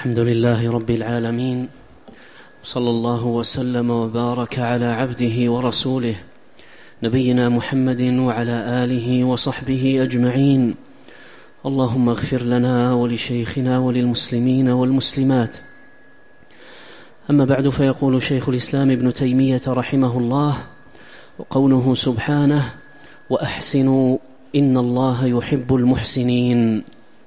الحمد لله رب العالمين، صلى الله وسلم وبارك على عبده ورسوله نبينا محمد وعلى آله وصحبه أجمعين. اللهم اغفر لنا ولشيخنا وللمسلمين والمسلمات. أما بعد، فيقول شيخ الإسلام ابن تيمية رحمه الله: وقوله سبحانه: وأحسنوا إن الله يحب المحسنين.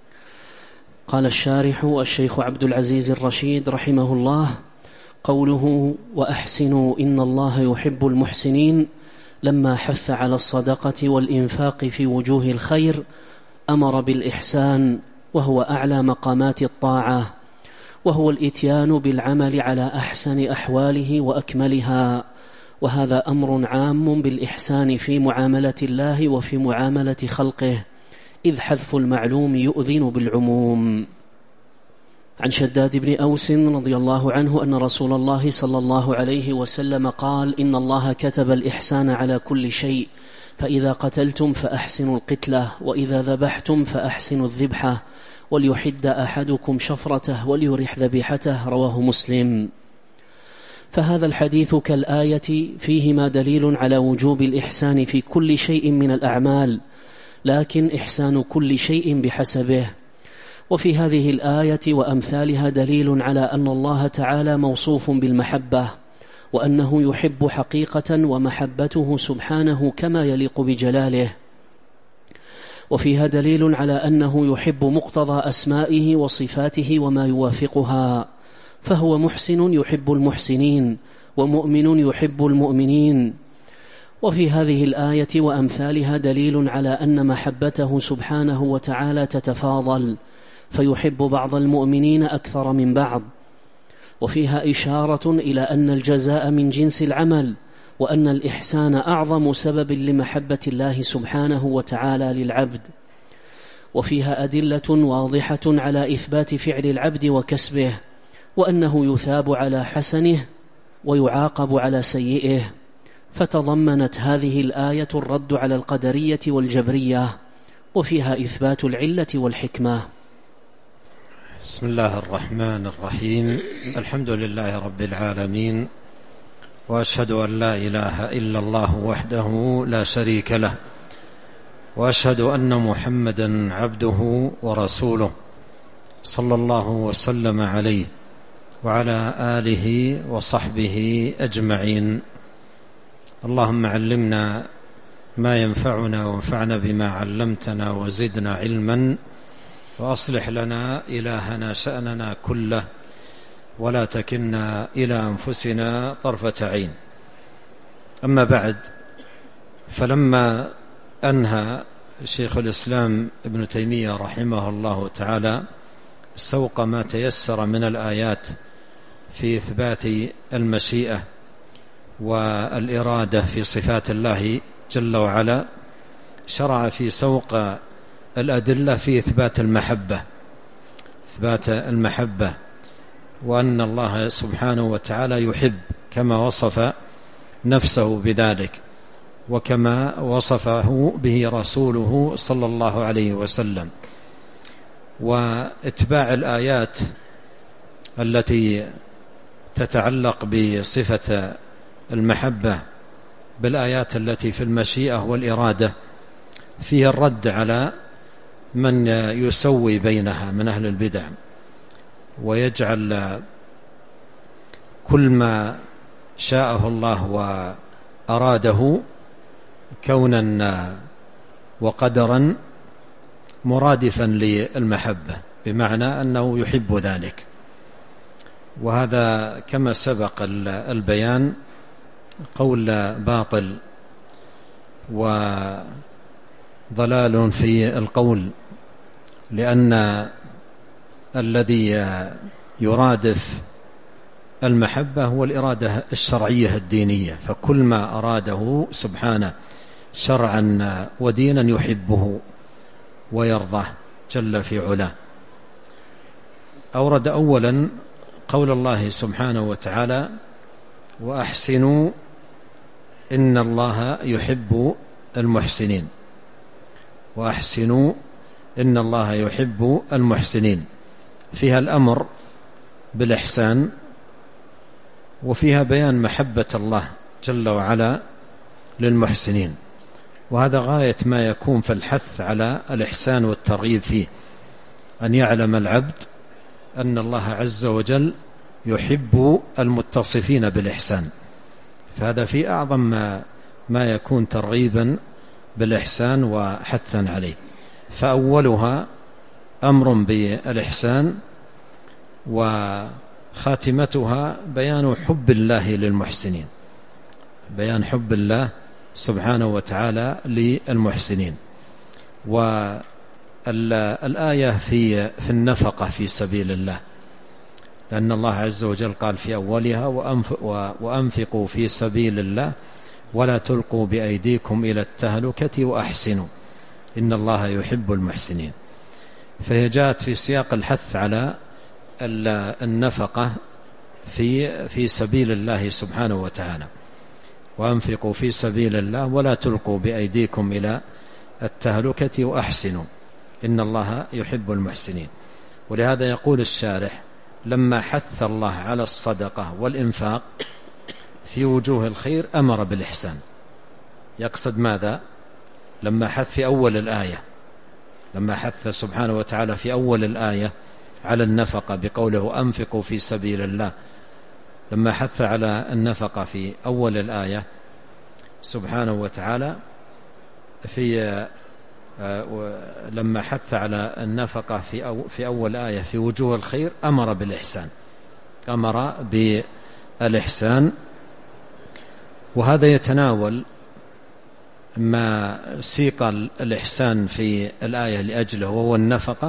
قال الشارح الشيخ عبد العزيز الرشيد رحمه الله: قوله وأحسنوا إن الله يحب المحسنين لما حث على الصدقة والإنفاق في وجوه الخير أمر بالإحسان، وهو أعلى مقامات الطاعة، وهو الإتيان بالعمل على أحسن أحواله وأكملها، وهذا أمر عام بالإحسان في معاملة الله وفي معاملة خلقه، إذ حذف المعلوم يؤذن بالعموم. عن شداد بن أوس رضي الله عنه أن رسول الله صلى الله عليه وسلم قال: إن الله كتب الإحسان على كل شيء، فإذا قتلتم فأحسنوا القتلة، وإذا ذبحتم فأحسنوا الذبحة، وليحد أحدكم شفرته وليرح ذبيحته. رواه مسلم. فهذا الحديث كالآية فيهما دليل على وجوب الإحسان في كل شيء من الأعمال، لكن إحسان كل شيء بحسبه. وفي هذه الآية وأمثالها دليل على أن الله تعالى موصوف بالمحبة، وأنه يحب حقيقة، ومحبته سبحانه كما يليق بجلاله. وفيها دليل على أنه يحب مقتضى أسمائه وصفاته وما يوافقها، فهو محسن يحب المحسنين، ومؤمن يحب المؤمنين. وفي هذه الآية وأمثالها دليل على أن محبته سبحانه وتعالى تتفاضل، فيحب بعض المؤمنين أكثر من بعض. وفيها إشارة إلى أن الجزاء من جنس العمل، وأن الإحسان أعظم سبب لمحبة الله سبحانه وتعالى للعبد. وفيها أدلة واضحة على إثبات فعل العبد وكسبه، وأنه يثاب على حسنه ويعاقب على سيئه. فتضمنت هذه الآية الرد على القدرية والجبرية، وفيها إثبات العلة والحكمة. بسم الله الرحمن الرحيم. الحمد لله رب العالمين، وأشهد أن لا إله إلا الله وحده لا شريك له، وأشهد أن محمدا عبده ورسوله، صلى الله وسلم عليه وعلى آله وصحبه أجمعين. اللهم علمنا ما ينفعنا، وانفعنا بما علمتنا، وزدنا علما، وأصلح لنا إلهنا شأننا كله، ولا تكلنا إلى أنفسنا طرفة عين. أما بعد، فلما أنهى شيخ الإسلام ابن تيمية رحمه الله تعالى سوق ما تيسر من الآيات في إثبات المشيئة والإرادة في صفات الله جل وعلا، شرع في سوق الأدلة في إثبات المحبة، وأن الله سبحانه وتعالى يحب كما وصف نفسه بذلك، وكما وصفه به رسوله صلى الله عليه وسلم. واتباع الآيات التي تتعلق بصفة المحبة بالآيات التي في المشيئة والإرادة فيها الرد على من يسوي بينها من أهل البدع، ويجعل كل ما شاءه الله وأراده كونا وقدرا مرادفا للمحبة، بمعنى أنه يحب ذلك. وهذا كما سبق البيان قول باطل وضلال في القول، لأن الذي يرادف المحبة هو الإرادة الشرعية الدينية، فكل ما أراده سبحانه شرعا ودينا يحبه ويرضاه جل في علاه. أورد أولا قول الله سبحانه وتعالى: وأحسنوا إن الله يحب المحسنين. وأحسنوا إن الله يحب المحسنين، فيها الأمر بالإحسان، وفيها بيان محبة الله جل وعلا للمحسنين، وهذا غاية ما يكون في الحث على الإحسان والترغيب فيه، أن يعلم العبد أن الله عز وجل يحب المتصفين بالإحسان، فهذا في أعظم ما يكون ترغيبا بالإحسان وحثا عليه. فأولها أمر بالإحسان، وخاتمتها بيان حب الله للمحسنين، بيان حب الله سبحانه وتعالى للمحسنين. والآية في النفقة في سبيل الله، لأن الله عز وجل قال في أولها وأنفقوا في سبيل الله ولا تلقوا بأيديكم إلى التهلكة وأحسنوا إن الله يحب المحسنين. فهي جاءت في سياق الحث على النفقة في سبيل الله سبحانه وتعالى، وأنفقوا في سبيل الله ولا تلقوا بأيديكم إلى التهلكة وأحسنوا إن الله يحب المحسنين. ولهذا يقول الشارح: لما حث الله على الصدقة والإنفاق في وجوه الخير أمر بالإحسان. يقصد ماذا؟ لما حث في أول الآية، لما حث سبحانه وتعالى في أول الآية على النفقة بقوله أنفقوا في سبيل الله، لما حث على النفقة في أول الآية سبحانه وتعالى لما حث على النفقة في أول آية في وجوه الخير أمر بالإحسان، أمر بالإحسان. وهذا يتناول ما سيق الإحسان في الآية لأجله وهو النفقة،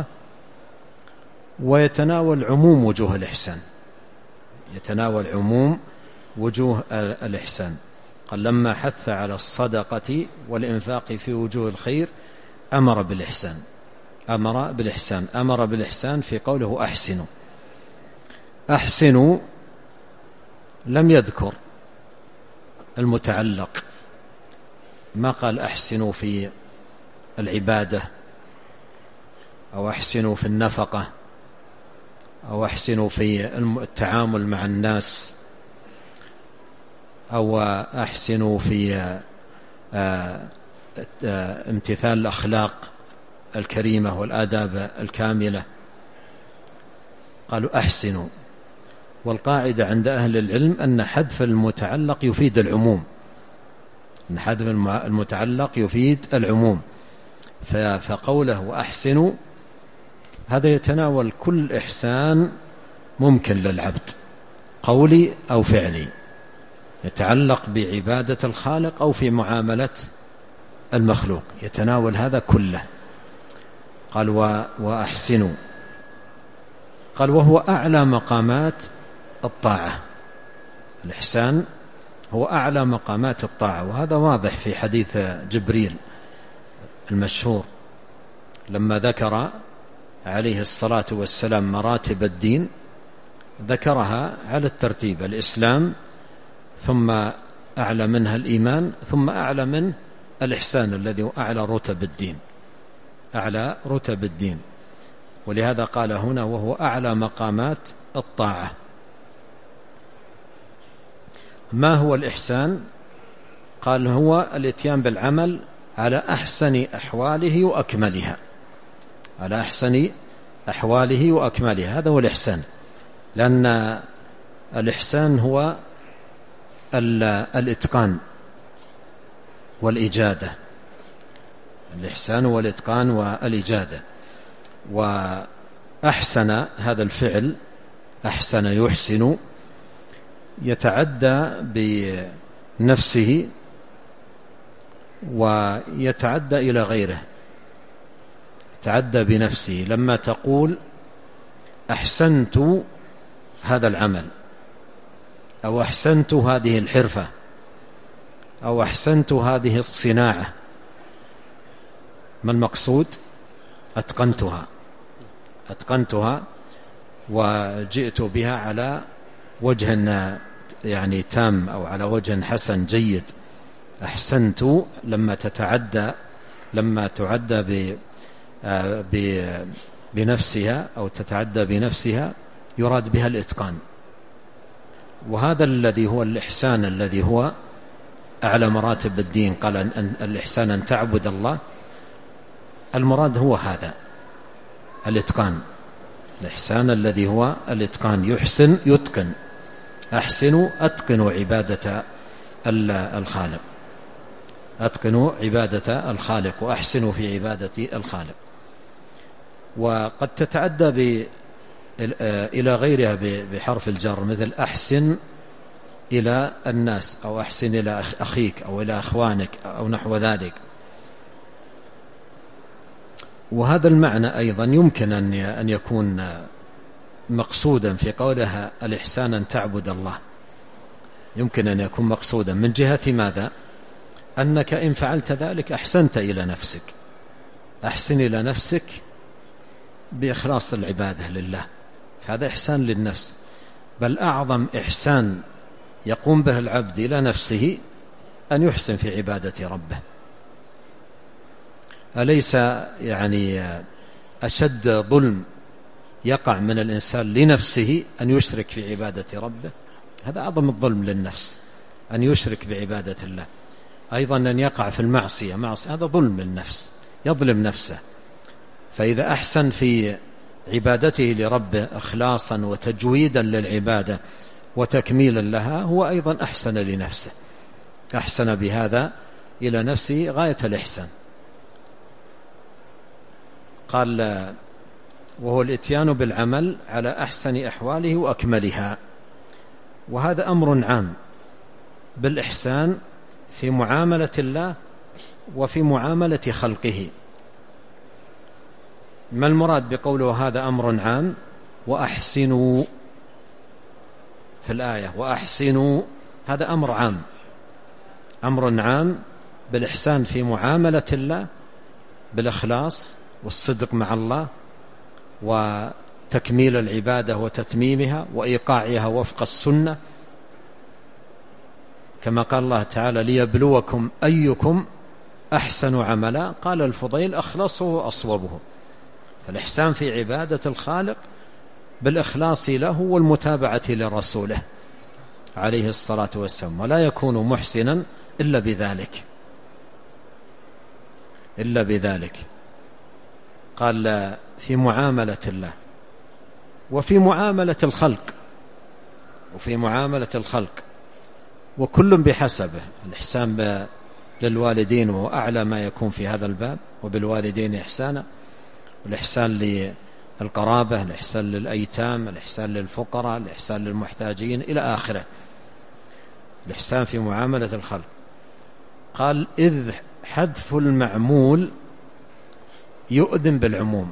ويتناول عموم وجوه الإحسان، يتناول عموم وجوه الإحسان. قال لما حث على الصدقة والإنفاق في وجوه الخير أمر بالإحسان، أمر بالإحسان، أمر بالإحسان في قوله أحسنوا. أحسنوا لم يذكر المتعلق، ما قال أحسنوا في العبادة أو أحسنوا في النفقة أو أحسنوا في التعامل مع الناس أو أحسنوا في امتثال الأخلاق الكريمة والآداب الكاملة، قالوا أحسنوا. والقاعدة عند أهل العلم أن حذف المتعلق يفيد العموم، أن حذف المتعلق يفيد العموم، فقوله وأحسنوا هذا يتناول كل إحسان ممكن للعبد، قولي أو فعلي، يتعلق بعبادة الخالق أو في معاملة المخلوق، يتناول هذا كله. قال وأحسنوا، قال وهو أعلى مقامات الطاعة، الإحسان هو أعلى مقامات الطاعة، وهذا واضح في حديث جبريل المشهور لما ذكر عليه الصلاة والسلام مراتب الدين، ذكرها على الترتيب: الإسلام، ثم أعلى منها الإيمان، ثم أعلى منه الإحسان الذي هو أعلى رتب الدين، أعلى رتب الدين. ولهذا قال هنا وهو أعلى مقامات الطاعة. ما هو الإحسان؟ قال هو الاتيان بالعمل على أحسن أحواله وأكملها، على أحسن أحواله وأكملها، هذا هو الإحسان. لأن الإحسان هو الإتقان والإجادة، الإحسان والإتقان والإجادة. وأحسن هذا الفعل، أحسن يحسن، يتعدى بنفسه ويتعدى إلى غيره، يتعدى بنفسه. لما تقول أحسنت هذا العمل، أو أحسنت هذه الحرفة، أو أحسنت هذه الصناعة، ما المقصود؟ أتقنتها وجئت بها على وجه يعني تام، أو على وجه حسن جيد. أحسنت لما تعدى بنفسها أو تتعدى بنفسها يراد بها الإتقان. وهذا الذي هو الإحسان الذي هو أعلى مراتب الدين. قال أن الإحسان أن تعبد الله، المراد هو هذا الإتقان. الإحسان الذي هو الإتقان، يحسن يتقن، أحسنوا أتقنوا عبادة الخالق، أتقنوا عبادة الخالق وأحسنوا في عبادة الخالق. وقد تتعدى إلى غيرها بحرف الجر، مثل أحسن إلى الناس، أو أحسن إلى أخيك أو إلى أخوانك أو نحو ذلك. وهذا المعنى أيضا يمكن أن يكون مقصودا في قولها الإحسان أن تعبد الله، يمكن أن يكون مقصودا من جهة ماذا؟ أنك إن فعلت ذلك أحسنت إلى نفسك، أحسن إلى نفسك بإخلاص العبادة لله، هذا إحسان للنفس. بل أعظم إحسان يقوم به العبد إلى نفسه أن يحسن في عبادة ربه. أليس يعني أشد ظلم يقع من الإنسان لنفسه أن يشرك في عبادة ربه؟ هذا أعظم الظلم للنفس، أن يشرك بعبادة الله. أيضا أن يقع في المعصية، هذا ظلم للنفس، يظلم نفسه. فإذا أحسن في عبادته لربه إخلاصا وتجويدا للعبادة وتكميلا لها، هو أيضا أحسن لنفسه، أحسن بهذا إلى نفسه غاية الإحسان. قال وهو الإتيان بالعمل على أحسن أحواله وأكملها. وهذا أمر عام بالإحسان في معاملة الله وفي معاملة خلقه. ما المراد بقوله هذا أمر عام؟ وأحسنوا في الآية، وأحسنوا هذا أمر عام، أمر عام بالإحسان في معاملة الله بالإخلاص والصدق مع الله وتكميل العبادة وتتميمها وإيقاعها وفق السنة، كما قال الله تعالى ليبلوكم أيكم أحسن عملا. قال الفضيل أخلصه وأصوبه. فالإحسان في عبادة الخالق بالإخلاص له والمتابعة لرسوله عليه الصلاة والسلام، ولا يكون محسنا إلا بذلك. قال في معاملة الله وفي معاملة الخلق، وكل بحسبه. الإحسان للوالدين وأعلى ما يكون في هذا الباب، وبالوالدين إحسانا، والإحسان للقرابة، الإحسان للأيتام، الإحسان للفقراء، الإحسان للمحتاجين إلى آخره. الإحسان في معاملة الخلق. قال إذ حذف المعمول يؤذن بالعموم.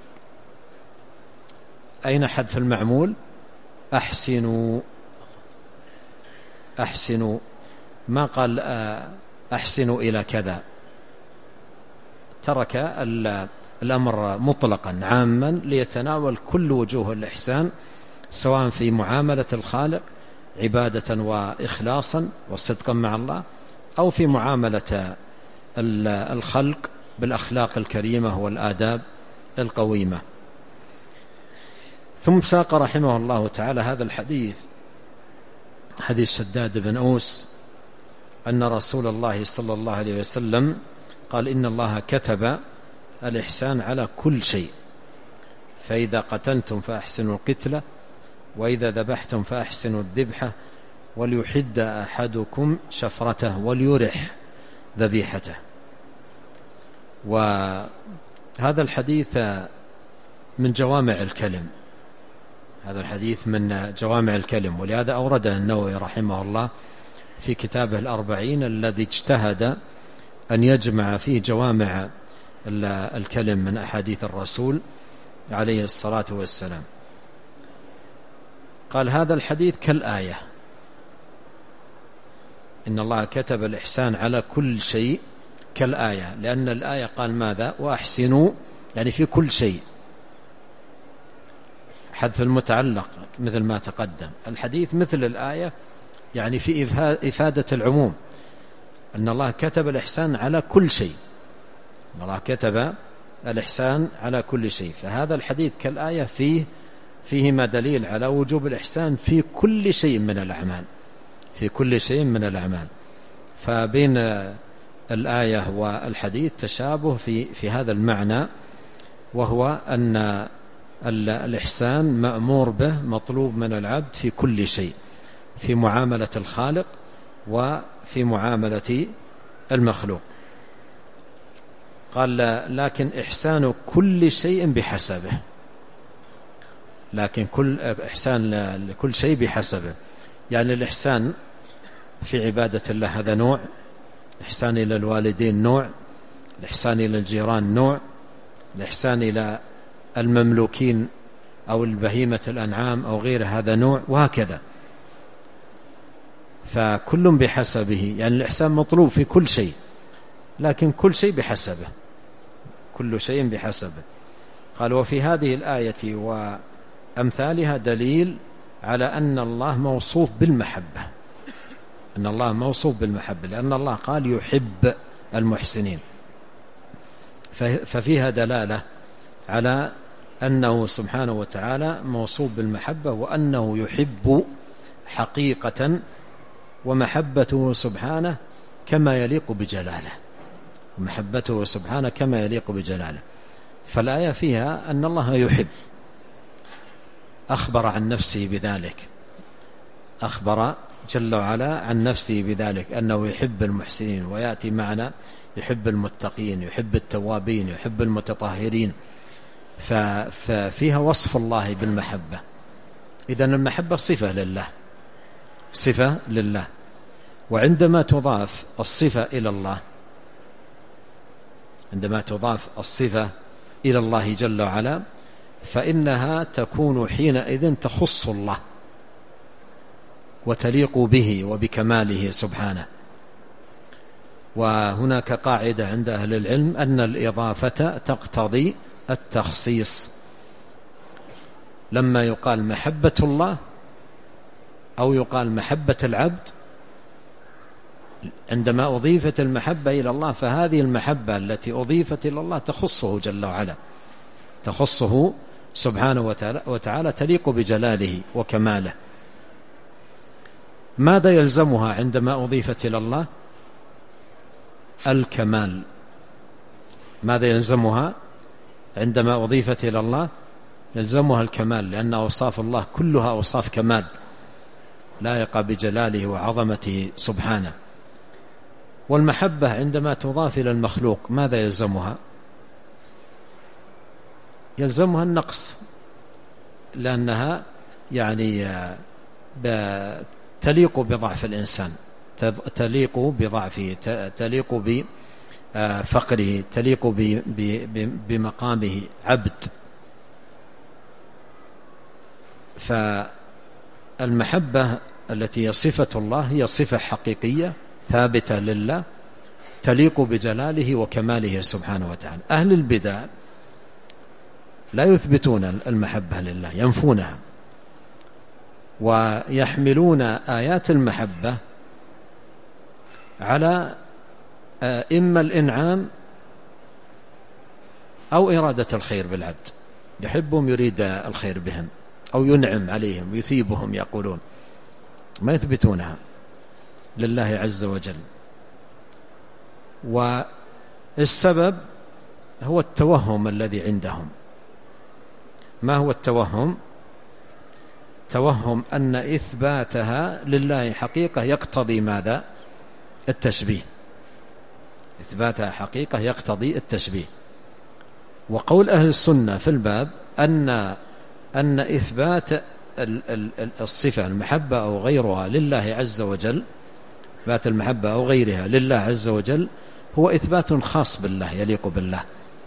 أين حذف المعمول؟ أحسنوا، ما قال أحسنوا إلى كذا، ترك الأمر مطلقا عاما ليتناول كل وجوه الإحسان، سواء في معاملة الخالق عبادة وإخلاصا وصدقا مع الله، أو في معاملة الخلق بالأخلاق الكريمة والآداب القويمة. ثم ساق رحمه الله تعالى هذا الحديث، حديث شداد بن أوس، أن رسول الله صلى الله عليه وسلم قال إن الله كتب الإحسان على كل شيء، فإذا قتلتم فأحسنوا القتلة، وإذا ذبحتم فأحسنوا الذبحة، وليحد أحدكم شفرته وليرح ذبيحته. وهذا الحديث من جوامع الكلم، هذا الحديث من جوامع الكلم، ولهذا أورده النووي رحمه الله في كتابه الأربعين الذي اجتهد أن يجمع فيه جوامع الكلم من أحاديث الرسول عليه الصلاة والسلام. قال هذا الحديث كالآية، إن الله كتب الإحسان على كل شيء كالآية، لأن الآية قال ماذا؟ وأحسنوا، يعني في كل شيء، حذف المتعلق مثل ما تقدم. الحديث مثل الآية، يعني في إفادة العموم، أن الله كتب الإحسان على كل شيء، أن الله كتب الإحسان على كل شيء. فهذا الحديث كالآية فيه فيهما دليل على وجوب الإحسان في كل شيء من الأعمال، في كل شيء من الأعمال. فبين الآية والحديث تشابه في هذا المعنى، وهو أن الإحسان مأمور به، مطلوب من العبد في كل شيء، في معاملة الخالق وفي معاملة المخلوق. قال لكن إحسان كل شيء بحسبه، لكن إحسان لكل شيء بحسبه. يعني الإحسان في عبادة الله هذا نوع، الإحسان إلى الوالدين نوع، الإحسان إلى الجيران نوع، الإحسان إلى المملوكين أو البهيمة الأنعام أو غيره هذا نوع، وهكذا. فكل بحسبه، يعني الإحسان مطلوب في كل شيء، لكن كل شيء بحسبه، كل شيء بحسبه. قال وفي هذه الآية وأمثالها دليل على أن الله موصوف بالمحبة، أن الله موصوف بالمحبة، لأن الله قال يحب المحسنين، ففيها دلالة على أنه سبحانه وتعالى موصوف بالمحبة، وأنه يحب حقيقة، ومحبته سبحانه كما يليق بجلاله، محبته سبحانه كما يليق بجلاله. فالآية فيها أن الله يحب، أخبر عن نفسه بذلك، أخبر جل وعلا عن نفسه بذلك أنه يحب المحسنين، ويأتي معنا يحب المتقين، يحب التوابين، يحب المتطهرين، ففيها وصف الله بالمحبة. إذن المحبة صفة لله، صفة لله. وعندما تضاف الصفة إلى الله، عندما تضاف الصفة إلى الله جل وعلا، فإنها تكون حينئذ تخص الله وتليق به وبكماله سبحانه. وهناك قاعدة عند أهل العلم أن الإضافة تقتضي التخصيص. لما يقال محبة الله أو يقال محبة العبد، عندما أضيفت المحبة إلى الله فهذه المحبة التي أضيفت إلى الله تخصه جل وعلا، تخصه سبحانه وتعالى، تليق بجلاله وكماله. ماذا يلزمها عندما أضيفت إلى الله؟ الكمال. ماذا يلزمها عندما أضيفت إلى الله؟ يلزمها الكمال، لأن أوصاف الله كلها أوصاف كمال لائقة بجلاله وعظمته سبحانه. والمحبة عندما تضاف إلى المخلوق ماذا يلزمها؟ يلزمها النقص، لأنها يعني تليق بضعف الإنسان، تليق بضعفه، تليق بفقره، تليق بمقامه عبد. فالمحبة التي هي صفة الله هي صفة حقيقية ثابتة لله، تليق بجلاله وكماله سبحانه وتعالى. أهل البدع لا يثبتون المحبة لله، ينفونها، ويحملون آيات المحبة على إما الإنعام أو إرادة الخير بالعبد، يحبهم يريد الخير بهم، أو ينعم عليهم يثيبهم، يقولون ما يثبتونها لله عز وجل. والسبب هو التوهم الذي عندهم. ما هو التوهم؟ توهم أن إثباتها لله حقيقة يقتضي ماذا؟ التشبيه. إثباتها حقيقة يقتضي التشبيه. وقول أهل السنة في الباب أن إثبات الصفة المحبة أو غيرها لله عز وجل، إثبات المحبة أو غيرها لله عز وجل هو إثبات خاص بالله، يليق بالله،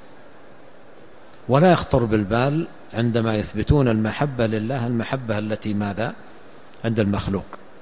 ولا يخطر بالبال عندما يثبتون المحبة لله المحبة التي ماذا؟ عند المخلوق.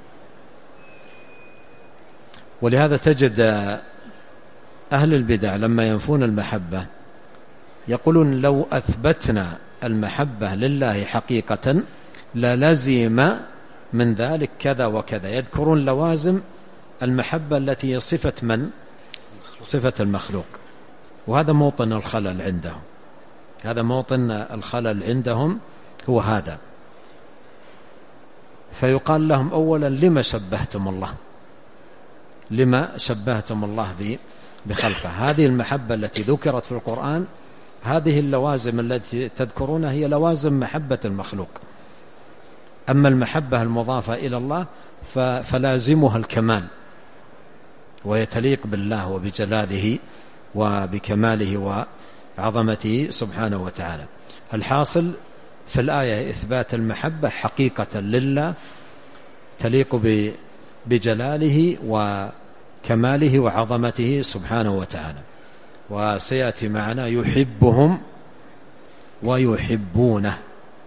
ولهذا تجد أهل البدع لما ينفون المحبة يقولون لو أثبتنا المحبة لله حقيقة للزم من ذلك كذا وكذا، يذكرون لوازم المحبة التي هي صفة من؟ صفة المخلوق. وهذا موطن الخلل عندهم، هذا موطن الخلل عندهم هو هذا. فيقال لهم أولا لما شبهتم الله، لما شبهتم الله بخلقه؟ هذه المحبة التي ذكرت في القرآن، هذه اللوازم التي تذكرونها هي لوازم محبة المخلوق. أما المحبة المضافة إلى الله فلازمها الكمال، ويتليق بالله وبجلاله وبكماله وعظمته سبحانه وتعالى. الحاصل في الآية إثبات المحبة حقيقة لله تليق بجلاله وكماله وعظمته سبحانه وتعالى. وسيأتي معنا يحبهم ويحبونه،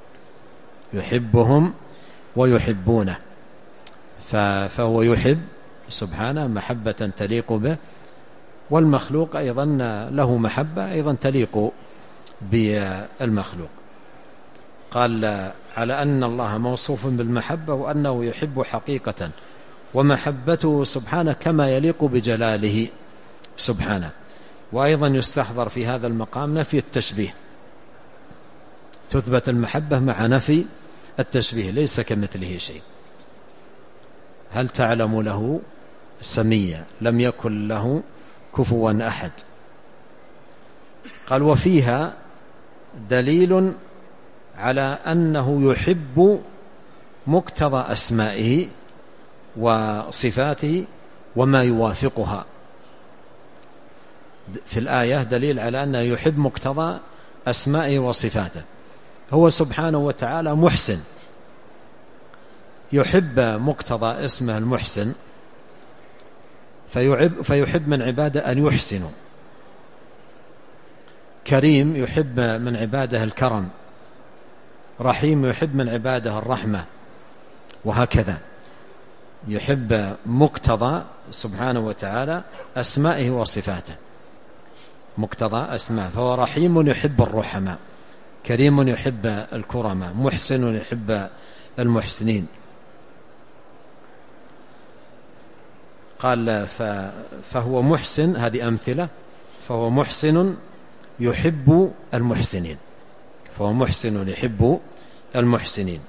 يحبهم ويحبونه، فهو يحب سبحانه محبة تليق به، والمخلوق أيضا له محبة أيضا تليق بالمخلوق. قال على أن الله موصوف بالمحبة وأنه يحب حقيقة، ومحبته سبحانه كما يليق بجلاله سبحانه. وأيضا يستحضر في هذا المقام نفي التشبيه، تثبت المحبة مع نفي التشبيه، ليس كمثله شيء. هل تعلم له سميا، لم يكن له كفوا أحد. قال وفيها دليل على أنه يحب مقتضى أسمائه وصفاته وما يوافقها. في الآية دليل على أنه يحب مقتضى أسمائه وصفاته. هو سبحانه وتعالى محسن، يحب مقتضى اسمه المحسن، فيحب من عباده أن يحسنوا. كريم يحب من عباده الكرم، رحيم يحب من عباده الرحمة، وهكذا يحب مقتضى سبحانه وتعالى أسمائه وصفاته، مقتضى أسماء. فهو رحيم يحب الرحماء، كريم يحب الكرماء، محسن يحب المحسنين. قال فهو محسن، هذه أمثلة، فهو محسن يحب المحسنين، فهو محسن يحب المحسنين.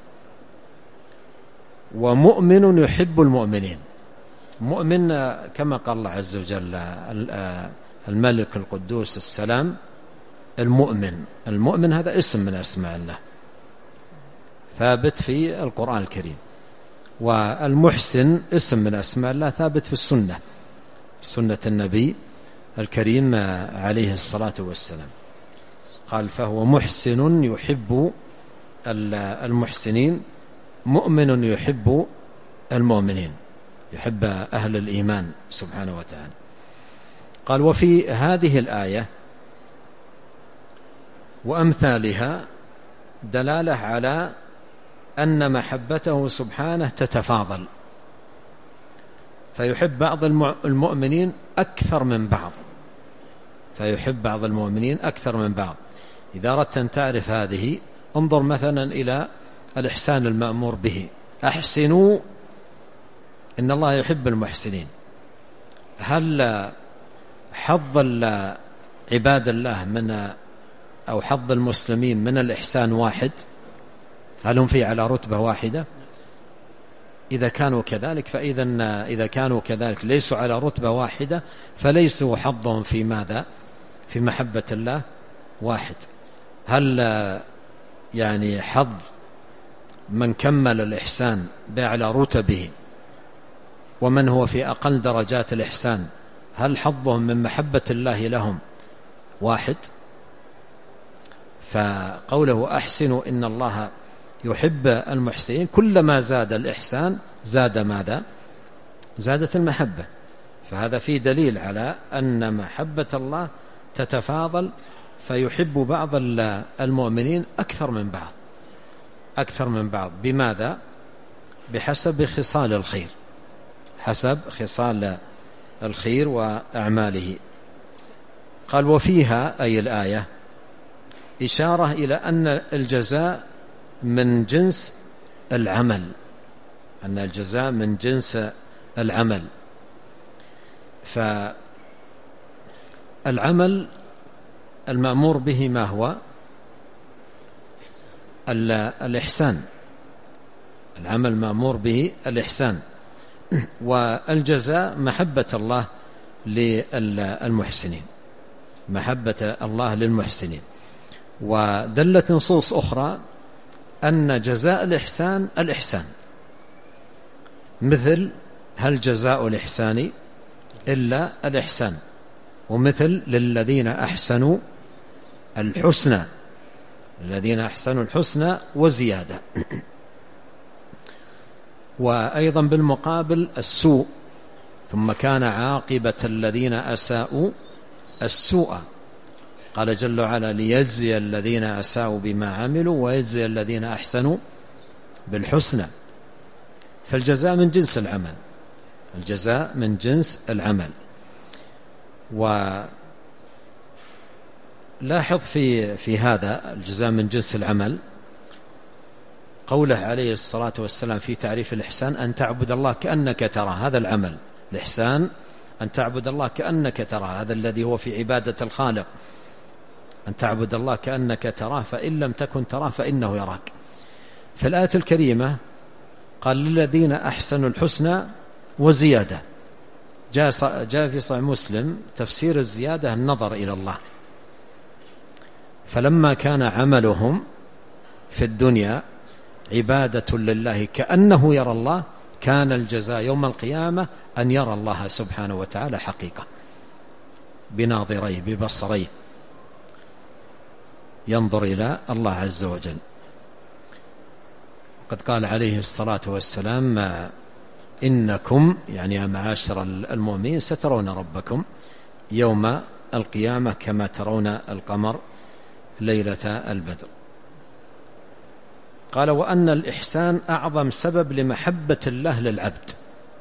ومؤمن يحب المؤمنين، مؤمن كما قال الله عز وجل الملك القدوس السلام المؤمن. المؤمن هذا اسم من أسماء الله ثابت في القرآن الكريم، والمحسن اسم من أسماء الله ثابت في السنة، سنة النبي الكريم عليه الصلاة والسلام. قال فهو محسن يحب المحسنين، مؤمن يحب المؤمنين، يحب أهل الإيمان سبحانه وتعالى. قال وفي هذه الآية وأمثالها دلالة على أن محبته سبحانه تتفاضل، فيحب بعض المؤمنين أكثر من بعض، فيحب بعض المؤمنين أكثر من بعض. إذا أردت أن تعرف هذه انظر مثلا إلى الإحسان المأمور به، أحسنوا إن الله يحب المحسنين. هل حظ عباد الله من أو حظ المسلمين من الإحسان واحد؟ هل هم فيه على رتبة واحدة؟ إذا كانوا كذلك إذا كانوا كذلك ليسوا على رتبة واحدة، فليسوا حظهم في ماذا؟ في محبة الله واحد. هل يعني حظ من كمل الإحسان بأعلى رتبه ومن هو في أقل درجات الإحسان، هل حظهم من محبة الله لهم واحد؟ فقوله أحسنوا إن الله يحب المحسنين، كلما زاد الإحسان زاد ماذا؟ زادت المحبة. فهذا فيه دليل على أن محبة الله تتفاضل، فيحب بعض المؤمنين أكثر من بعض، أكثر من بعض. بماذا؟ بحسب خصال الخير، حسب خصال الخير وأعماله. قال وفيها أي الآية إشارة إلى أن الجزاء من جنس العمل، أن الجزاء من جنس العمل. فالعمل المأمور به ما هو؟ الإحسان، العمل مأمور به الإحسان، والجزاء محبة الله للمحسنين، محبة الله للمحسنين. ودلت نصوص أخرى أن جزاء الإحسان الإحسان، مثل هل جزاء الإحسان إلا الإحسان، ومثل للذين أحسنوا الحسنى، الذين أحسنوا الحسنى وزيادة. وأيضا بالمقابل السوء، ثم كان عاقبة الذين أساءوا السوء، قال جل وعلا ليجزي الذين أساءوا بما عملوا ويجزي الذين أحسنوا بالحسنى. فالجزاء من جنس العمل، الجزاء من جنس العمل. ولاحظ في هذا الجزاء من جنس العمل قوله عليه الصلاة والسلام في تعريف الإحسان أن تعبد الله كأنك ترى، هذا العمل الإحسان أن تعبد الله كأنك ترى، هذا الذي هو في عبادة الخالق، أن تعبد الله كأنك تراه فإن لم تكن تراه فإنه يراك. في الآية الكريمة قال للذين أحسنوا الحسنى وزيادة. جاء في صحيح مسلم تفسير الزيادة النظر إلى الله، فلما كان عملهم في الدنيا عبادة لله كأنه يرى الله، كان الجزاء يوم القيامة أن يرى الله سبحانه وتعالى حقيقة بناظريه ببصريه، ينظر إلى الله عز وجل. قد قال عليه الصلاة والسلام إنكم يعني يا معاشر المؤمنين سترون ربكم يوم القيامة كما ترون القمر ليلة البدر. قال وأن الإحسان أعظم سبب لمحبة الله للعبد،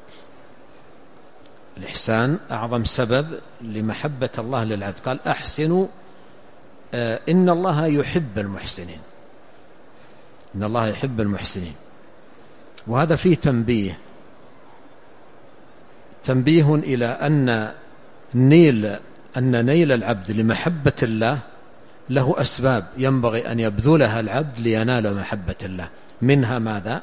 الإحسان أعظم سبب لمحبة الله للعبد. قال أحسنوا إن الله يحب المحسنين، إن الله يحب المحسنين. وهذا فيه تنبيه إلى أن نيل العبد لمحبة الله له أسباب ينبغي أن يبذلها العبد لينال محبة الله، منها ماذا؟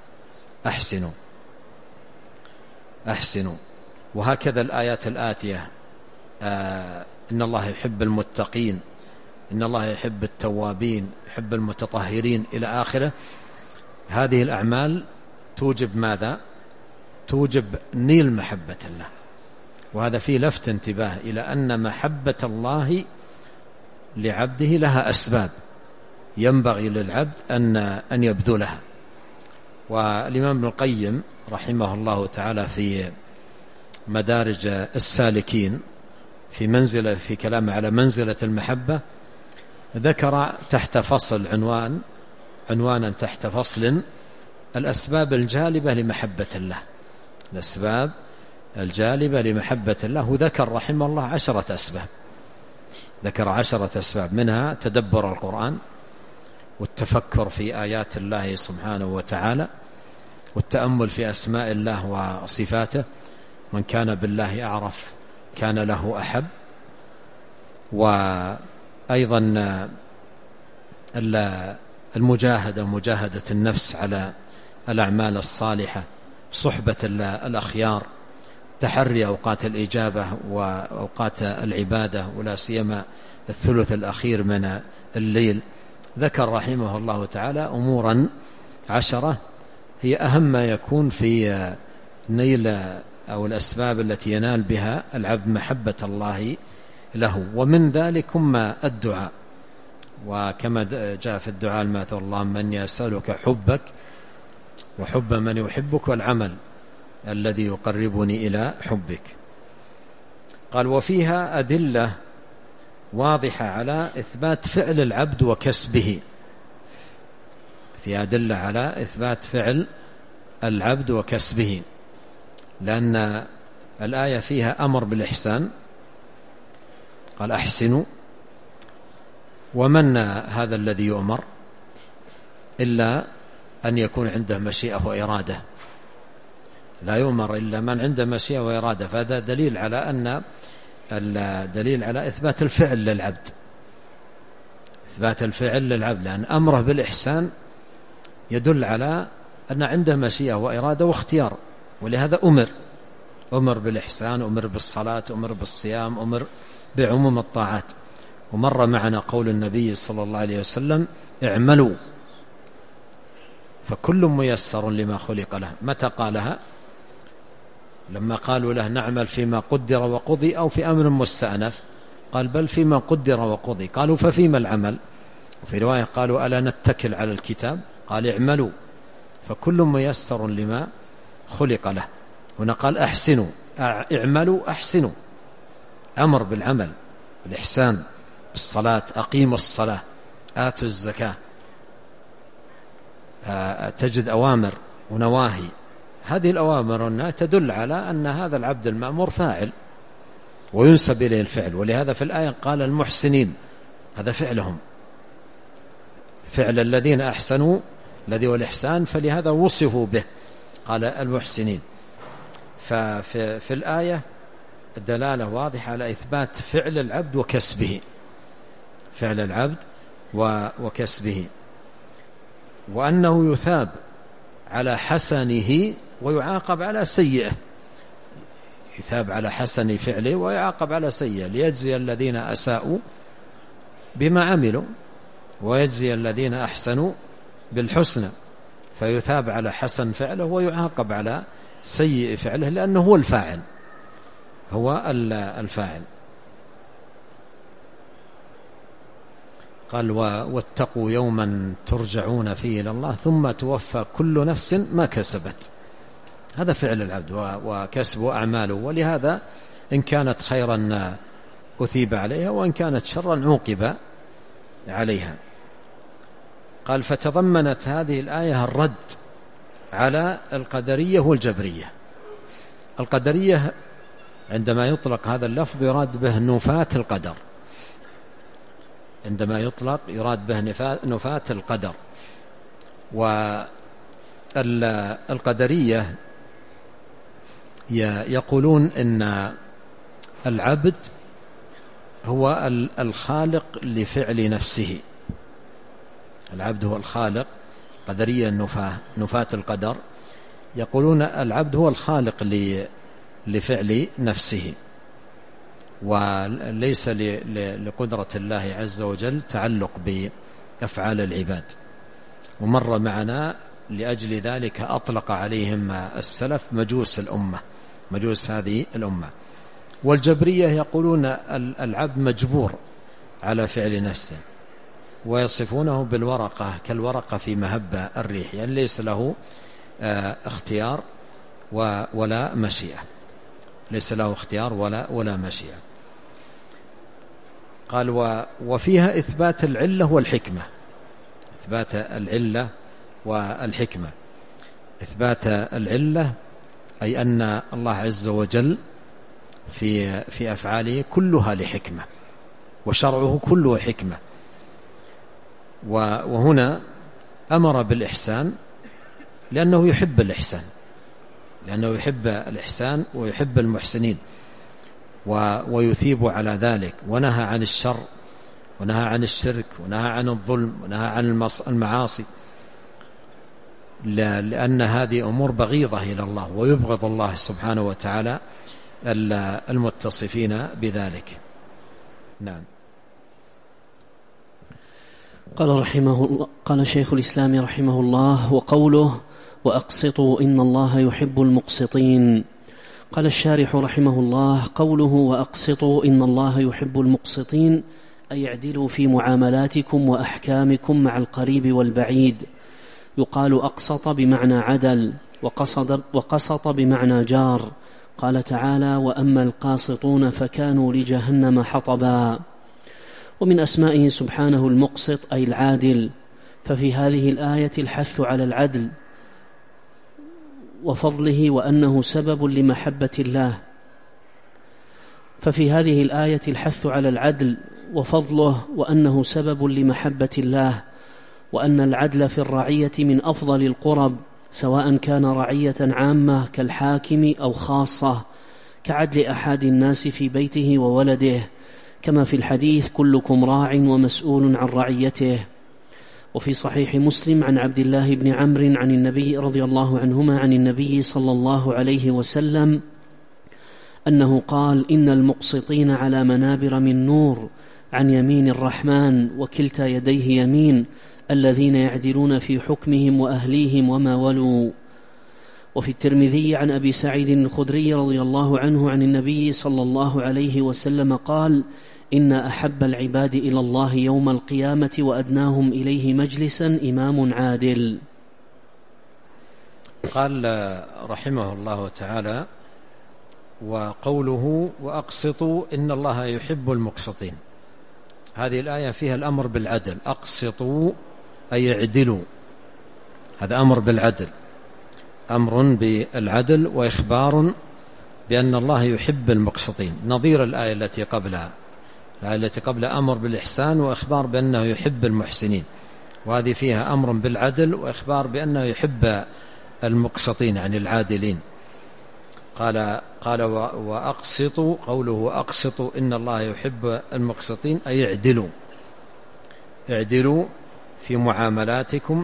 أحسنوا. وهكذا الآيات الآتية إن الله يحب المتقين، إن الله يحب التوابين، يحب المتطهرين إلى آخره. هذه الأعمال توجب ماذا؟ توجب نيل محبة الله. وهذا فيه لفت انتباه إلى أن محبة الله لعبده لها أسباب ينبغي للعبد أن يبذلها. والإمام ابن القيم رحمه الله تعالى في مدارج السالكين في كلام على منزلة المحبة ذكر تحت فصل عنوانا تحت فصل الأسباب الجالبة لمحبة الله، الأسباب الجالبة لمحبة الله. ذكر رحمه الله 10 أسباب، ذكر 10 أسباب، منها تدبر القرآن والتفكر في آيات الله سبحانه وتعالى والتأمل في أسماء الله وصفاته، من كان بالله أعرف كان له أحب. وأيضا مجاهدة النفس على الأعمال الصالحة، صحبة الأخيار، تحري أوقات الإجابة وأوقات العبادة ولا سيما الثلث الأخير من الليل. ذكر رحمه الله تعالى أمورا 10 هي أهم ما يكون في نيل أو الأسباب التي ينال بها العبد محبة الله له. ومن ذلكم الدعاء، وكما جاء في الدعاء الماثور اللهم إني أسألك حبك وحب من يحبك والعمل الذي يقربني إلى حبك. قال وفيها أدلة واضحة على إثبات فعل العبد وكسبه، فيها أدلة على إثبات فعل العبد وكسبه، لأن الآية فيها أمر بالإحسان، قال أحسنوا. ومن هذا الذي يؤمر إلا أن يكون عنده مشيئة وإرادة، لا يؤمر إلا من عنده مشيئة وإرادة. فهذا دليل على إثبات الفعل للعبد، إثبات الفعل للعبد، لأن أمره بالإحسان يدل على أن عنده مشيئة وإرادة واختيار، ولهذا أمر بالإحسان، أمر بالصلاة، أمر بالصيام، أمر بعموم الطاعات. ومر معنا قول النبي صلى الله عليه وسلم: اعملوا فكل ميسر لما خلق له. متى قالها؟ لما قالوا له: نعمل فيما قدر وقضي أو في أمر مستأنف؟ قال: بل فيما قدر وقضي. قالوا: ففيما العمل؟ وفي رواية قالوا: ألا نتكل على الكتاب؟ قال: اعملوا فكل ميسر لما خلق له. هنا قال: أحسنوا، اعملوا أحسنوا، أمر بالعمل، بالإحسان، بالصلاة، أقيموا الصلاة، آتوا الزكاة. تجد أوامر ونواهي، هذه الأوامر والنهي تدل على أن هذا العبد المأمور فاعل وينسب إليه الفعل. ولهذا في الآية قال: المحسنين، هذا فعلهم، فعل الذين أحسنوا الذي هو الإحسان، فلهذا وصفوا به، قال المحسنين. ففي الآية الدلالة واضحة على إثبات فعل العبد وكسبه، فعل العبد وكسبه، وأنه يثاب على حسنه ويعاقب على سيئه، يثاب على حسن فعله ويعاقب على سيئه، ليجزي الذين أساءوا بما عملوا ويجزي الذين أحسنوا بالحسنى. فيثاب على حسن فعله ويعاقب على سيء فعله، لأنه هو الفاعل، هو الفاعل. قال: واتقوا يوما ترجعون فيه إلى الله ثم توفى كل نفس ما كسبت. هذا فعل العبد وكسب أعماله، ولهذا إن كانت خيرا أثيب عليها وإن كانت شرا عوقب عليها. قال: فتضمنت هذه الآية الرد على القدرية والجبرية. القدرية عندما يطلق هذا اللفظ يراد به نفاة القدر، عندما يطلق يراد به نفاة القدر. والقدرية يقولون إن العبد هو الخالق لفعل نفسه، العبد هو الخالق. قدرية نفاة القدر يقولون العبد هو الخالق لفعل نفسه، وليس لقدرة الله عز وجل تعلق بأفعال العباد. ومر معنا لأجل ذلك أطلق عليهم السلف مجوس الأمة، مجوس هذه الأمة. والجبرية يقولون العبد مجبور على فعل نفسه، ويصفونه بالورقة كالورقة في مهب الريح، يعني ليس له اختيار ولا مشيئة، ليس له اختيار ولا مشيئة. قال: وفيها إثبات العلة والحكمة، إثبات العلة والحكمة. إثبات العلة أي أن الله عز وجل في أفعاله كلها لحكمة، وشرعه كله حكمة. وهنا أمر بالإحسان لأنه يحب الإحسان، لأنه يحب الإحسان ويحب المحسنين ويثيب على ذلك، ونهى عن الشر ونهى عن الشرك ونهى عن الظلم ونهى عن المعاصي، لأن هذه أمور بغيضة إلى الله، ويبغض الله سبحانه وتعالى المتصفين بذلك. نعم. قال شيخ الإسلام رحمه الله: وقوله: وأقسطوا إن الله يحب المقسطين. قال الشارح رحمه الله: قوله وأقسطوا إن الله يحب المقسطين أي اعدلوا في معاملاتكم وأحكامكم مع القريب والبعيد. يقال أقسط بمعنى عدل، وقسط بمعنى جار. قال تعالى: وأما القاسطون فكانوا لجهنم حطبا. ومن أسمائه سبحانه المقسط أي العادل، ففي هذه الآية الحث على العدل وفضله وأنه سبب لمحبة الله. ففي هذه الآية الحث على العدل وفضله وأنه سبب لمحبة الله، وأن العدل في الرعية من أفضل القرب، سواء كان رعية عامة كالحاكم أو خاصة كعدل أحد الناس في بيته وولده، كما في الحديث: كلكم راع ومسؤول عن رعيته. وفي صحيح مسلم عن عبد الله بن عمرو عن النبي رضي الله عنهما عن النبي صلى الله عليه وسلم أنه قال: إن المقسطين على منابر من نور عن يمين الرحمن وكلتا يديه يمين، الذين يعدلون في حكمهم وأهليهم وما ولوا. وفي الترمذي عن أبي سعيد الخدري رضي الله عنه عن النبي صلى الله عليه وسلم قال: إن أحب العباد إلى الله يوم القيامة وأدناهم إليه مجلسا إمام عادل. قال رحمه الله تعالى: وقوله وأقسطوا إن الله يحب المقسطين، هذه الآية فيها الأمر بالعدل. أقسطوا أي اعدلوا، هذا أمر بالعدل، أمر بالعدل وإخبار بأن الله يحب المقسطين، نظير الآية التي قبلها. الآية التي قبلها أمر بالإحسان وإخبار بأنه يحب المحسنين، وهذه فيها أمر بالعدل وإخبار بأنه يحب المقسطين يعني العادلين. قال وأقسطوا، قوله وأقسطوا إن الله يحب المقسطين أي اعدلوا، اعدلوا في معاملاتكم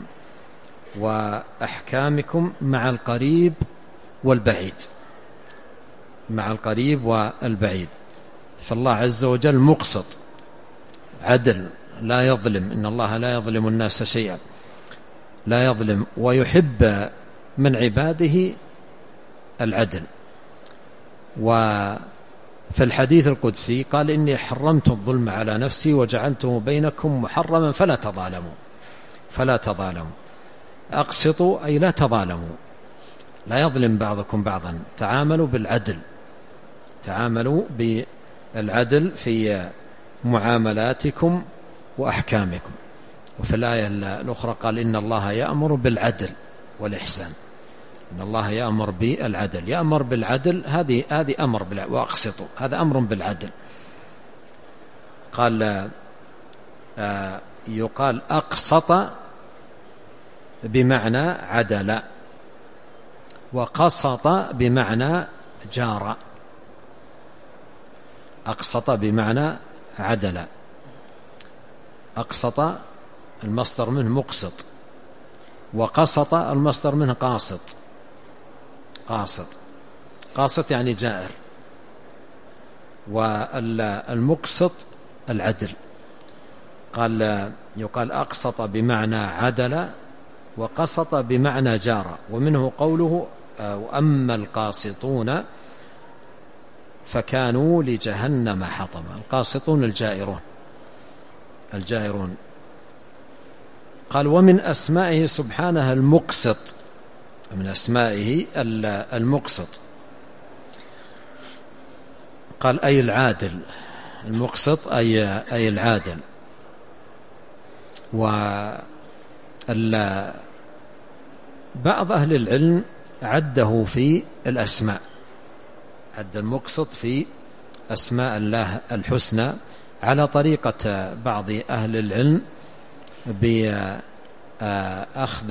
وأحكامكم مع القريب والبعيد، مع القريب والبعيد. فالله عز وجل مقسط عدل، لا يظلم، إن الله لا يظلم الناس شيئا، لا يظلم، ويحب من عباده العدل. وفي الحديث القدسي قال: إني حرمت الظلم على نفسي وجعلته بينكم محرما فلا تظالموا، فلا تظالموا. أقسطوا أي لا تظالموا، لا يظلم بعضكم بعضا، تعاملوا بالعدل، تعاملوا بالعدل في معاملاتكم وأحكامكم. وفي الآية الأخرى قال: إن الله يأمر بالعدل والإحسان، إن الله يأمر بالعدل، يأمر بالعدل، هذه أمر بالعدل. وأقسطوا هذا أمر بالعدل. قال يقال أقسط بمعنى عدل، وقسط بمعنى جار. أقسط بمعنى عدل، أقسط المصدر منه مقسط، وقسط المصدر منه قاسط، قاسط، قاسط يعني جائر. والمقسط العدل. قال يقال أقسط بمعنى عدل، وقسط بمعنى جار. ومنه قوله: وأما القاسطون فكانوا لجهنم حطما. القاسطون الجائرون، الجائرون. قال: ومن أسمائه سبحانه المقسط، من أسمائه المقسط. قال: أي العادل، المقسط أي العادل. بعض أهل العلم عده في الأسماء، عد المقسط في أسماء الله الحسنى، على طريقة بعض أهل العلم بأخذ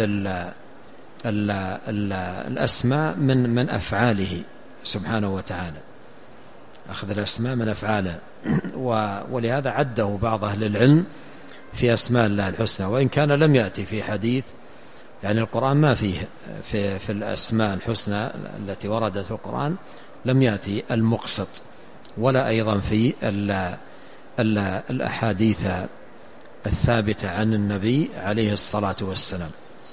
الأسماء من أفعاله سبحانه وتعالى، أخذ الأسماء من أفعاله. ولهذا عده بعض أهل العلم في أسماء الله الحسنى، وإن كان لم يأتي في حديث، يعني القرآن ما فيه في الأسماء الحسنى التي وردت في القرآن لم يأتي المقسط، ولا أيضا في الأحاديث الثابتة عن النبي عليه الصلاة والسلام.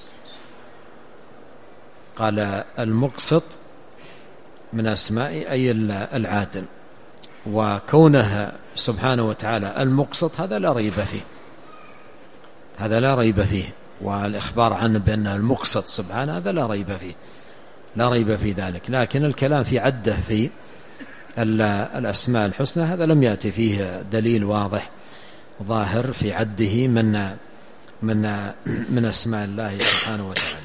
قال: المقسط من أسماء أي العادل. وكونه سبحانه وتعالى المقسط هذا لا ريب فيه، هذا لا ريب فيه. والإخبار عنه بأنه المقسط سبحانه هذا لا ريب فيه، لا ريب في ذلك. لكن الكلام في عده في الأسماء الحسنى هذا لم يأتي فيه دليل واضح ظاهر في عده من أسماء الله سبحانه وتعالى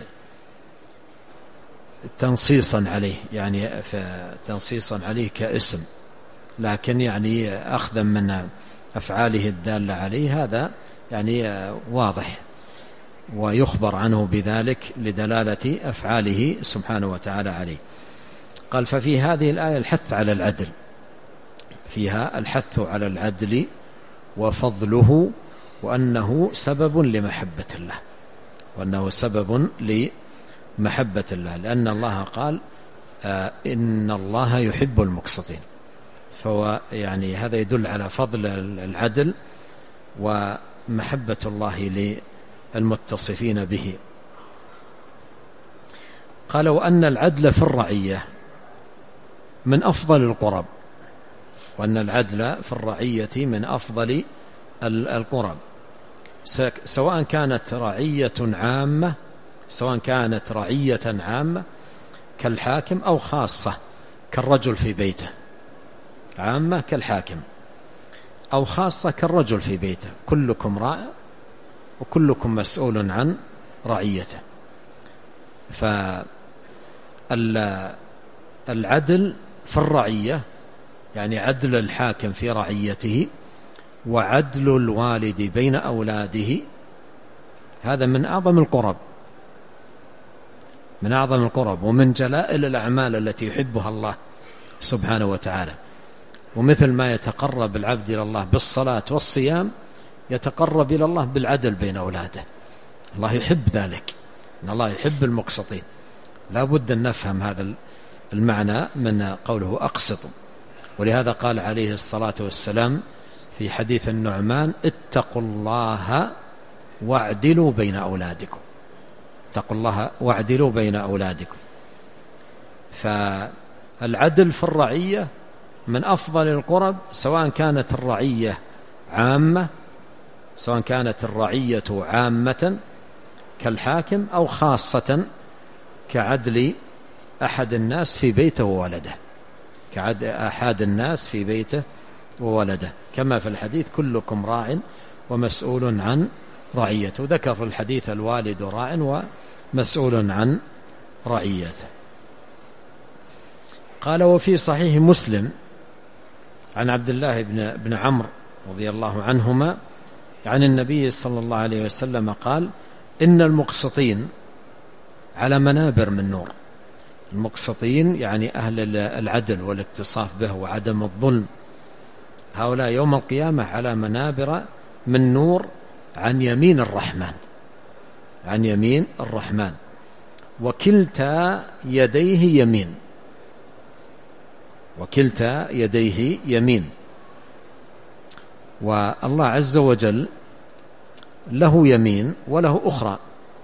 تنصيصا عليه، يعني تنصيصا عليه كاسم، لكن يعني أخذا من أفعاله الدالة عليه هذا يعني واضح، ويخبر عنه بذلك لدلالة أفعاله سبحانه وتعالى عليه. قال: ففي هذه الآية الحث على العدل، فيها الحث على العدل وفضله، وأنه سبب لمحبة الله، وأنه سبب لمحبة الله، لأن الله قال إن الله يحب المقسطين. فهو يعني هذا يدل على فضل العدل ومحبة الله للمتصفين به. قال وأن العدل في الرعية من أفضل القرب، وأن العدل في الرعية من أفضل القرب، سواء كانت رعية عامة كالحاكم أو خاصة كالرجل في بيته، عامة كالحاكم أو خاصة كالرجل في بيته، كلكم راع وكلكم مسؤول عن رعيته. فالعدل في الرعية يعني عدل الحاكم في رعيته وعدل الوالد بين أولاده، هذا من أعظم القرب، من أعظم القرب ومن جلائل الأعمال التي يحبها الله سبحانه وتعالى. ومثل ما يتقرب العبد إلى الله بالصلاة والصيام يتقرب إلى الله بالعدل بين أولاده، الله يحب ذلك، إن الله يحب المقسطين. لا بد أن نفهم هذا المعنى من قوله أقسطوا. ولهذا قال عليه الصلاة والسلام في حديث النعمان اتقوا الله واعدلوا بين أولادكم، اتقوا الله واعدلوا بين أولادكم. فالعدل في الرعية من أفضل القرب، سواء كانت الرعية عامة كالحاكم أو خاصة كعدل أحد الناس في بيته وولده، كعدل أحد الناس في بيته وولده، كما في الحديث كلكم راع ومسؤول عن رعيته. ذكر في الحديث الوالد راع ومسؤول عن رعيته. قال وفي صحيح مسلم عن عبد الله بن عمرو رضي الله عنهما عن النبي صلى الله عليه وسلم قال إن المقسطين على منابر من نور. المقسطين يعني أهل العدل والاتصاف به وعدم الظلم، هؤلاء يوم القيامة على منابر من نور عن يمين الرحمن، عن يمين الرحمن، وكلتا يديه يمين، وكلتا يديه يمين. والله عز وجل له يمين وله أخرى،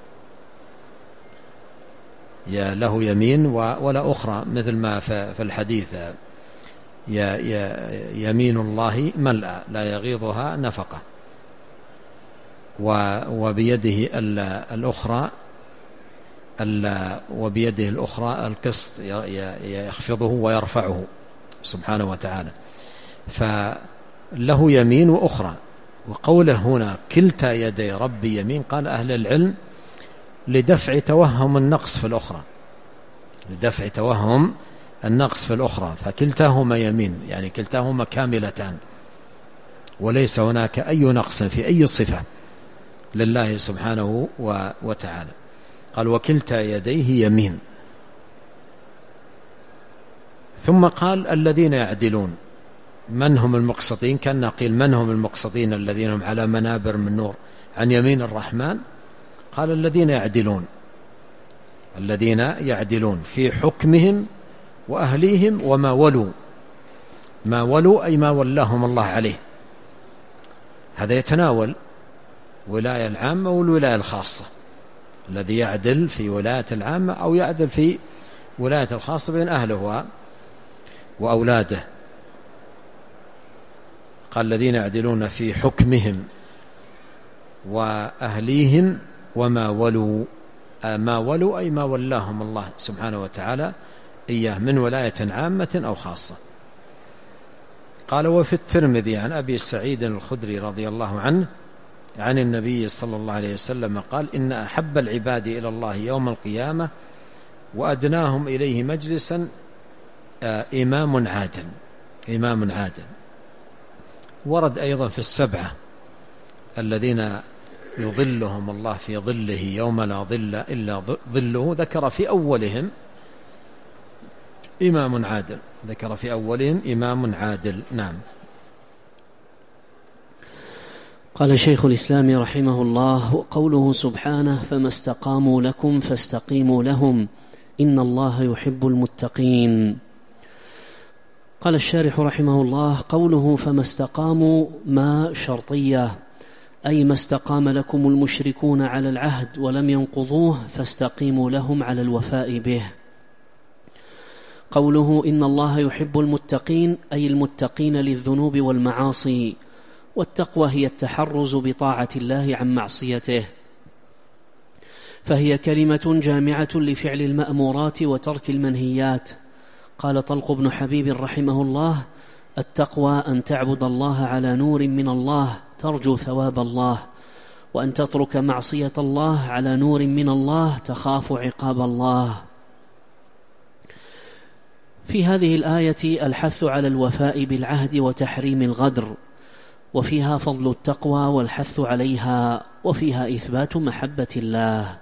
له يمين ولا أخرى، مثل ما في الحديث يمين الله ملأ لا يغيضها نفقة، وبيده الأخرى القسط يخفضه ويرفعه سبحانه وتعالى، فله يمين وأخرى. وقوله هنا كلتا يدي ربي يمين، قال أهل العلم لدفع توهم النقص في الأخرى، لدفع توهم النقص في الأخرى، فكلتاهما يمين يعني كلتاهما كاملتان، وليس هناك أي نقص في أي صفة لله سبحانه وتعالى. قال وكلتا يديه يمين. ثم قال الذين يعدلون. من هم المقسطين؟ كان قيل من هم المقسطين الذين هم على منابر من نور عن يمين الرحمن؟ قال الذين يعدلون، الذين يعدلون في حكمهم وأهليهم وما ولوا، ما ولوا أي ما ولاهم الله عليه. هذا يتناول ولاية العامة والولاية الخاصة، الذي يعدل في ولاية العامة أو يعدل في ولاية الخاصة بين أهله وأولاده. قال الذين يعدلون في حكمهم وأهليهم وما ولوا، ما ولوا أي ما ولاهم الله سبحانه وتعالى إياه من ولاية عامة أو خاصة. قال وفي الترمذي عن أبي سعيد الخدري رضي الله عنه عن النبي صلى الله عليه وسلم قال إن أحب العباد إلى الله يوم القيامة وأدناهم إليه مجلسا إمام عادل. إمام عادل ورد أيضا في السبعة الذين يظلهم الله في ظله يوم لا ظل إلا ظله، ذكر في أولهم إمام عادل، ذكر في أولهم إمام عادل. نعم. قال شيخ الإسلام رحمه الله: قوله سبحانه: فما استقاموا لكم فاستقيموا لهم إن الله يحب المتقين. قال الشارح رحمه الله: قوله فما استقاموا ما شرطية، أي ما استقام لكم المشركون على العهد ولم ينقضوه فاستقيموا لهم على الوفاء به. قوله إن الله يحب المتقين، أي المتقين للذنوب والمعاصي، والتقوى هي التحرز بطاعة الله عن معصيته، فهي كلمة جامعة لفعل المأمورات وترك المنهيات. قال طلق بن حبيب رحمه الله: التقوى أن تعبد الله على نور من الله ترجو ثواب الله، وأن تترك معصية الله على نور من الله تخاف عقاب الله. في هذه الآية الحث على الوفاء بالعهد وتحريم الغدر، وفيها فضل التقوى والحث عليها، وفيها إثبات محبة الله.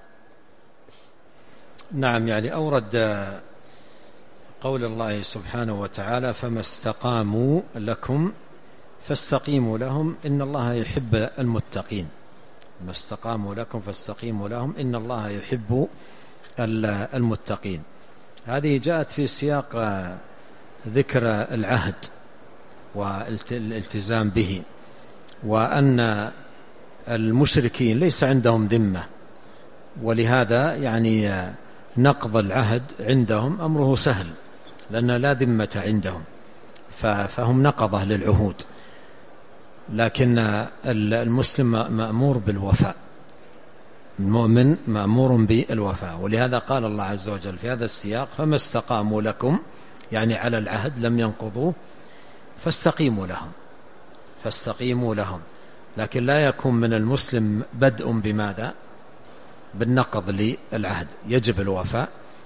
نعم، يعني أورد قول الله سبحانه وتعالى: فما استقاموا لكم فاستقيموا لهم إن الله يحب المتقين. ما استقاموا لكم فاستقيموا لهم إن الله يحب المتقين. هذه جاءت في سياق ذكر العهد والالتزام به، وأن المشركين ليس عندهم ذمة، ولهذا يعني نقض العهد عندهم أمره سهل لأن لا ذمة عندهم، فهم نقضة للعهود. لكن المسلم مأمور بالوفاء، المؤمن مأمور بالوفاء، ولهذا قال الله عز وجل في هذا السياق: فما استقاموا لكم، يعني على العهد لم ينقضوه، فاستقيموا لهم. فاستقيموا لهم، لكن لا يكون من المسلم بدء بماذا؟ بالنقض للعهد، يجب الوفاء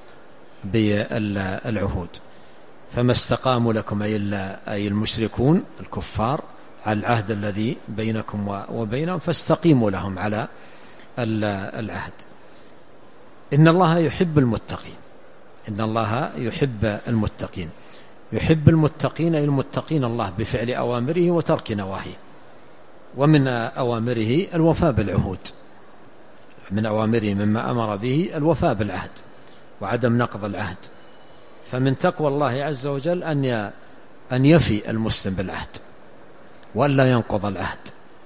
بالعهود. فما استقاموا لكم أي المشركون الكفار على العهد الذي بينكم وبينهم، فاستقيموا لهم على العهد. إن الله يحب المتقين. إن الله يحب المتقين. يحب المتقين أي المتقين الله بفعل أوامره وترك نواهيه. ومن أوامره الوفاء بالعهود، من أوامره مما أمر به الوفاء بالعهد وعدم نقض العهد. فمن تقوى الله عز وجل أن يفي المسلم بالعهد وألا ينقض العهد.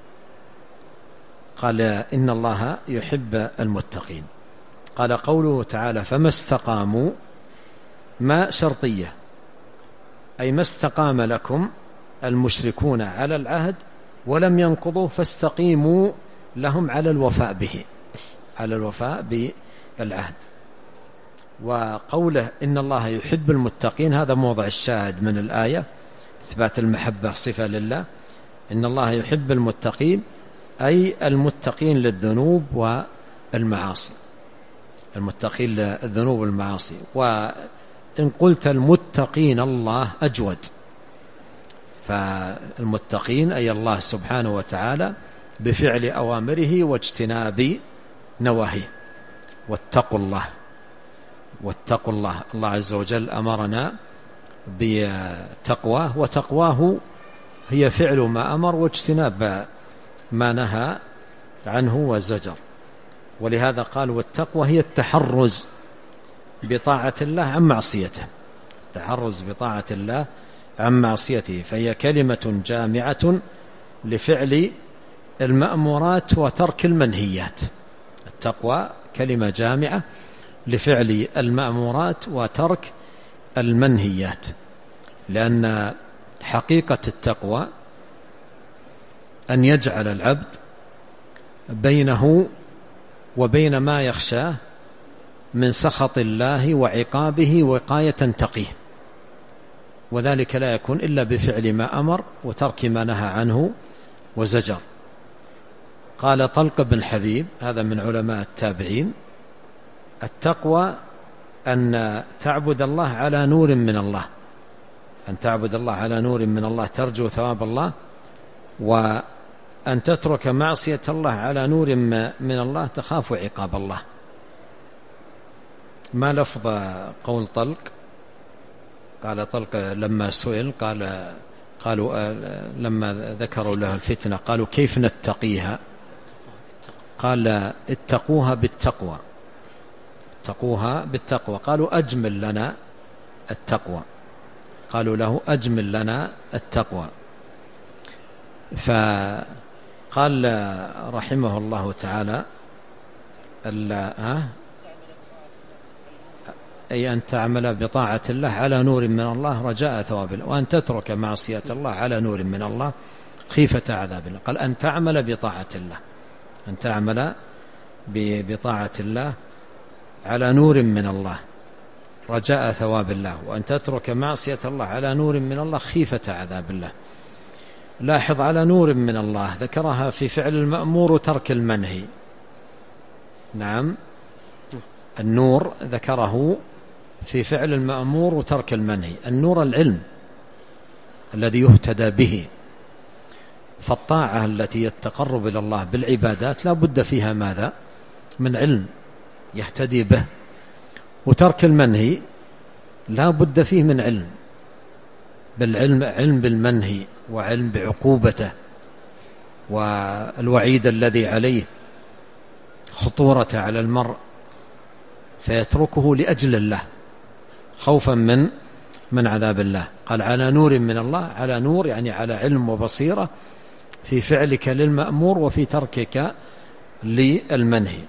قال: إن الله يحب المتقين. قال قوله تعالى: فما استقاموا ما شرطية، أي ما استقام لكم المشركون على العهد ولم ينقضوا فاستقيموا لهم على الوفاء به، على الوفاء بالعهد. وقوله إن الله يحب المتقين هذا موضع الشاهد من الآية، إثبات المحبة صفة لله. إن الله يحب المتقين أي المتقين للذنوب والمعاصي، المتقين للذنوب والمعاصي. وإن قلت المتقين الله أجود، فالمتقين أي الله سبحانه وتعالى بفعل أوامره واجتناب نواهيه. واتقوا الله، واتقوا الله. الله عز وجل أمرنا بتقواه، وتقواه هي فعل ما أمر واجتناب ما نهى عنه وزجر. ولهذا قال: والتقوى هي التحرز بطاعة الله عن معصيته، التحرز بطاعة الله عن معصيته، فهي كلمة جامعة لفعل المأمورات وترك المنهيات. التقوى كلمة جامعة لفعل المأمورات وترك المنهيات، لأن حقيقة التقوى أن يجعل العبد بينه وبين ما يخشاه من سخط الله وعقابه وقاية تقيه، وذلك لا يكون إلا بفعل ما أمر وترك ما نهى عنه وزجر. قال طلق بن حبيب، هذا من علماء التابعين: التقوى أن تعبد الله على نور من الله، أن تعبد الله على نور من الله ترجو ثواب الله، وأن تترك معصية الله على نور من الله تخاف عقاب الله. ما لفظ قول طلق؟ قال طلق لما سئل قالوا لما ذكروا له الفتنة قالوا كيف نتقيها؟ قال اتقوها بالتقوى، اتقوها بالتقوى. قالوا أجمل لنا التقوى، قالوا له أجمل لنا التقوى. فقال رحمه الله تعالى أي أن تعمل بطاعة الله على نور من الله رجاء ثواب الله، وأن تترك معصية الله على نور من الله خيفة عذاب الله. قال أن تعمل بطاعة الله، أن تعمل بطاعة الله على نور من الله رجاء ثواب الله، وأن تترك معصية الله على نور من الله خيفة عذاب الله. لاحظ على نور من الله ذكرها في فعل المأمور وترك المنهي. نعم، النور ذكره في فعل المأمور وترك المنهي. النور العلم الذي يهتدى به، فالطاعة التي يتقرب إلى الله بالعبادات لا بد فيها ماذا؟ من علم يهتدي به. وترك المنهي لا بد فيه من علم، بالعلم، علم بالمنهي وعلم بعقوبته والوعيد الذي عليه، خطورة على المرء، فيتركه لأجل الله خوفا من عذاب الله. قال على نور من الله، على نور يعني على علم وبصيرة في فعلك للمأمور وفي تركك للمنهي،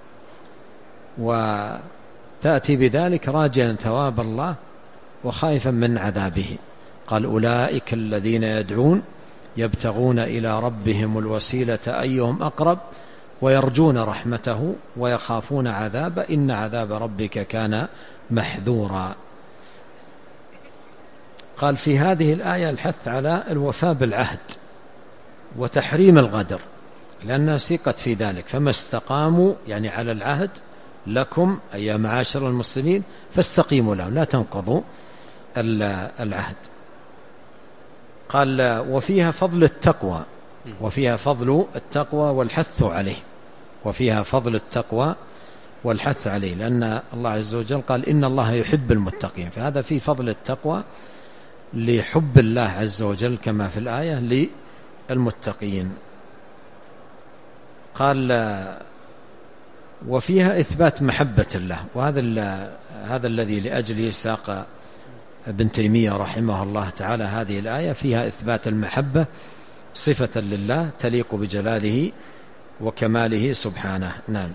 وتأتي بذلك راجيا ثواب الله وخائفا من عذابه. قال أولئك الذين يدعون يبتغون إلى ربهم الوسيلة أيهم أقرب ويرجون رحمته ويخافون عذابه إن عذاب ربك كان محذورا. قال في هذه الآية الحث على الوفاء بالعهد وتحريم الغدر، لأنها سيقت في ذلك. فما استقاموا يعني على العهد لكم أي معاشر المسلمين فاستقيموا لهم، لا تنقضوا العهد. قال وفيها فضل التقوى، وفيها فضل التقوى والحث عليه، وفيها فضل التقوى والحث عليه، لأن الله عز وجل قال إن الله يحب المتقين، فهذا فيه فضل التقوى لحب الله عز وجل كما في الآية للمتقين. قال وفيها إثبات محبة الله، وهذا الذي لأجله ساق ابن تيمية رحمه الله تعالى هذه الآية، فيها إثبات المحبة صفة لله تليق بجلاله وكماله سبحانه. نعم.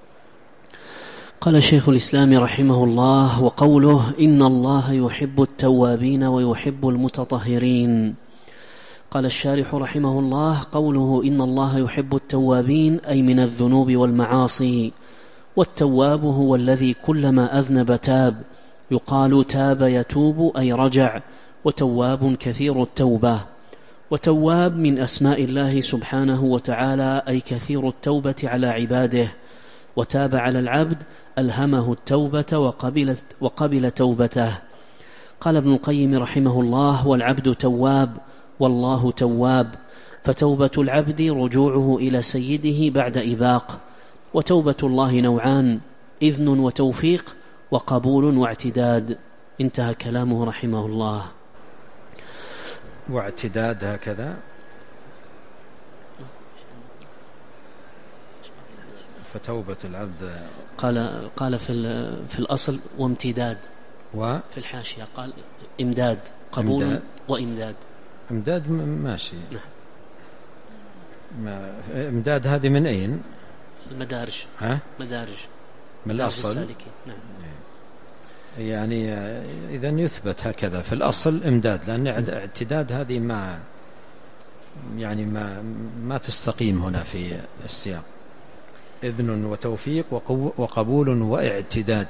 قال شيخ الإسلام رحمه الله: وقوله إن الله يحب التوابين ويحب المتطهرين. قال الشارح رحمه الله: قوله إن الله يحب التوابين أي من الذنوب والمعاصي، والتواب هو الذي كلما أذنب تاب، يقال تاب يتوب أي رجع، وتواب كثير التوبة. وتواب من أسماء الله سبحانه وتعالى أي كثير التوبة على عباده، وتاب على العبد ألهمه التوبة وقبل توبته. قال ابن القيم رحمه الله: والعبد تواب والله تواب، فتوبة العبد رجوعه إلى سيده بعد إباق. وتوبة الله نوعان: إذن وتوفيق، وقبول واعتداد. انتهى كلامه رحمه الله. واعتداد هكذا، فتوبة العبد قال في الأصل وامتداد، وفي الحاشية قال إمداد، قبول إمداد وإمداد. إمداد ماشي. إمداد هذه من أين؟ المدارج. مدارج من الأصل. نعم. يعني إذن يثبت هكذا في الأصل إمداد، لأن اعتداد هذه ما تستقيم هنا في السياق. إذن وتوفيق وقبول واعتداد،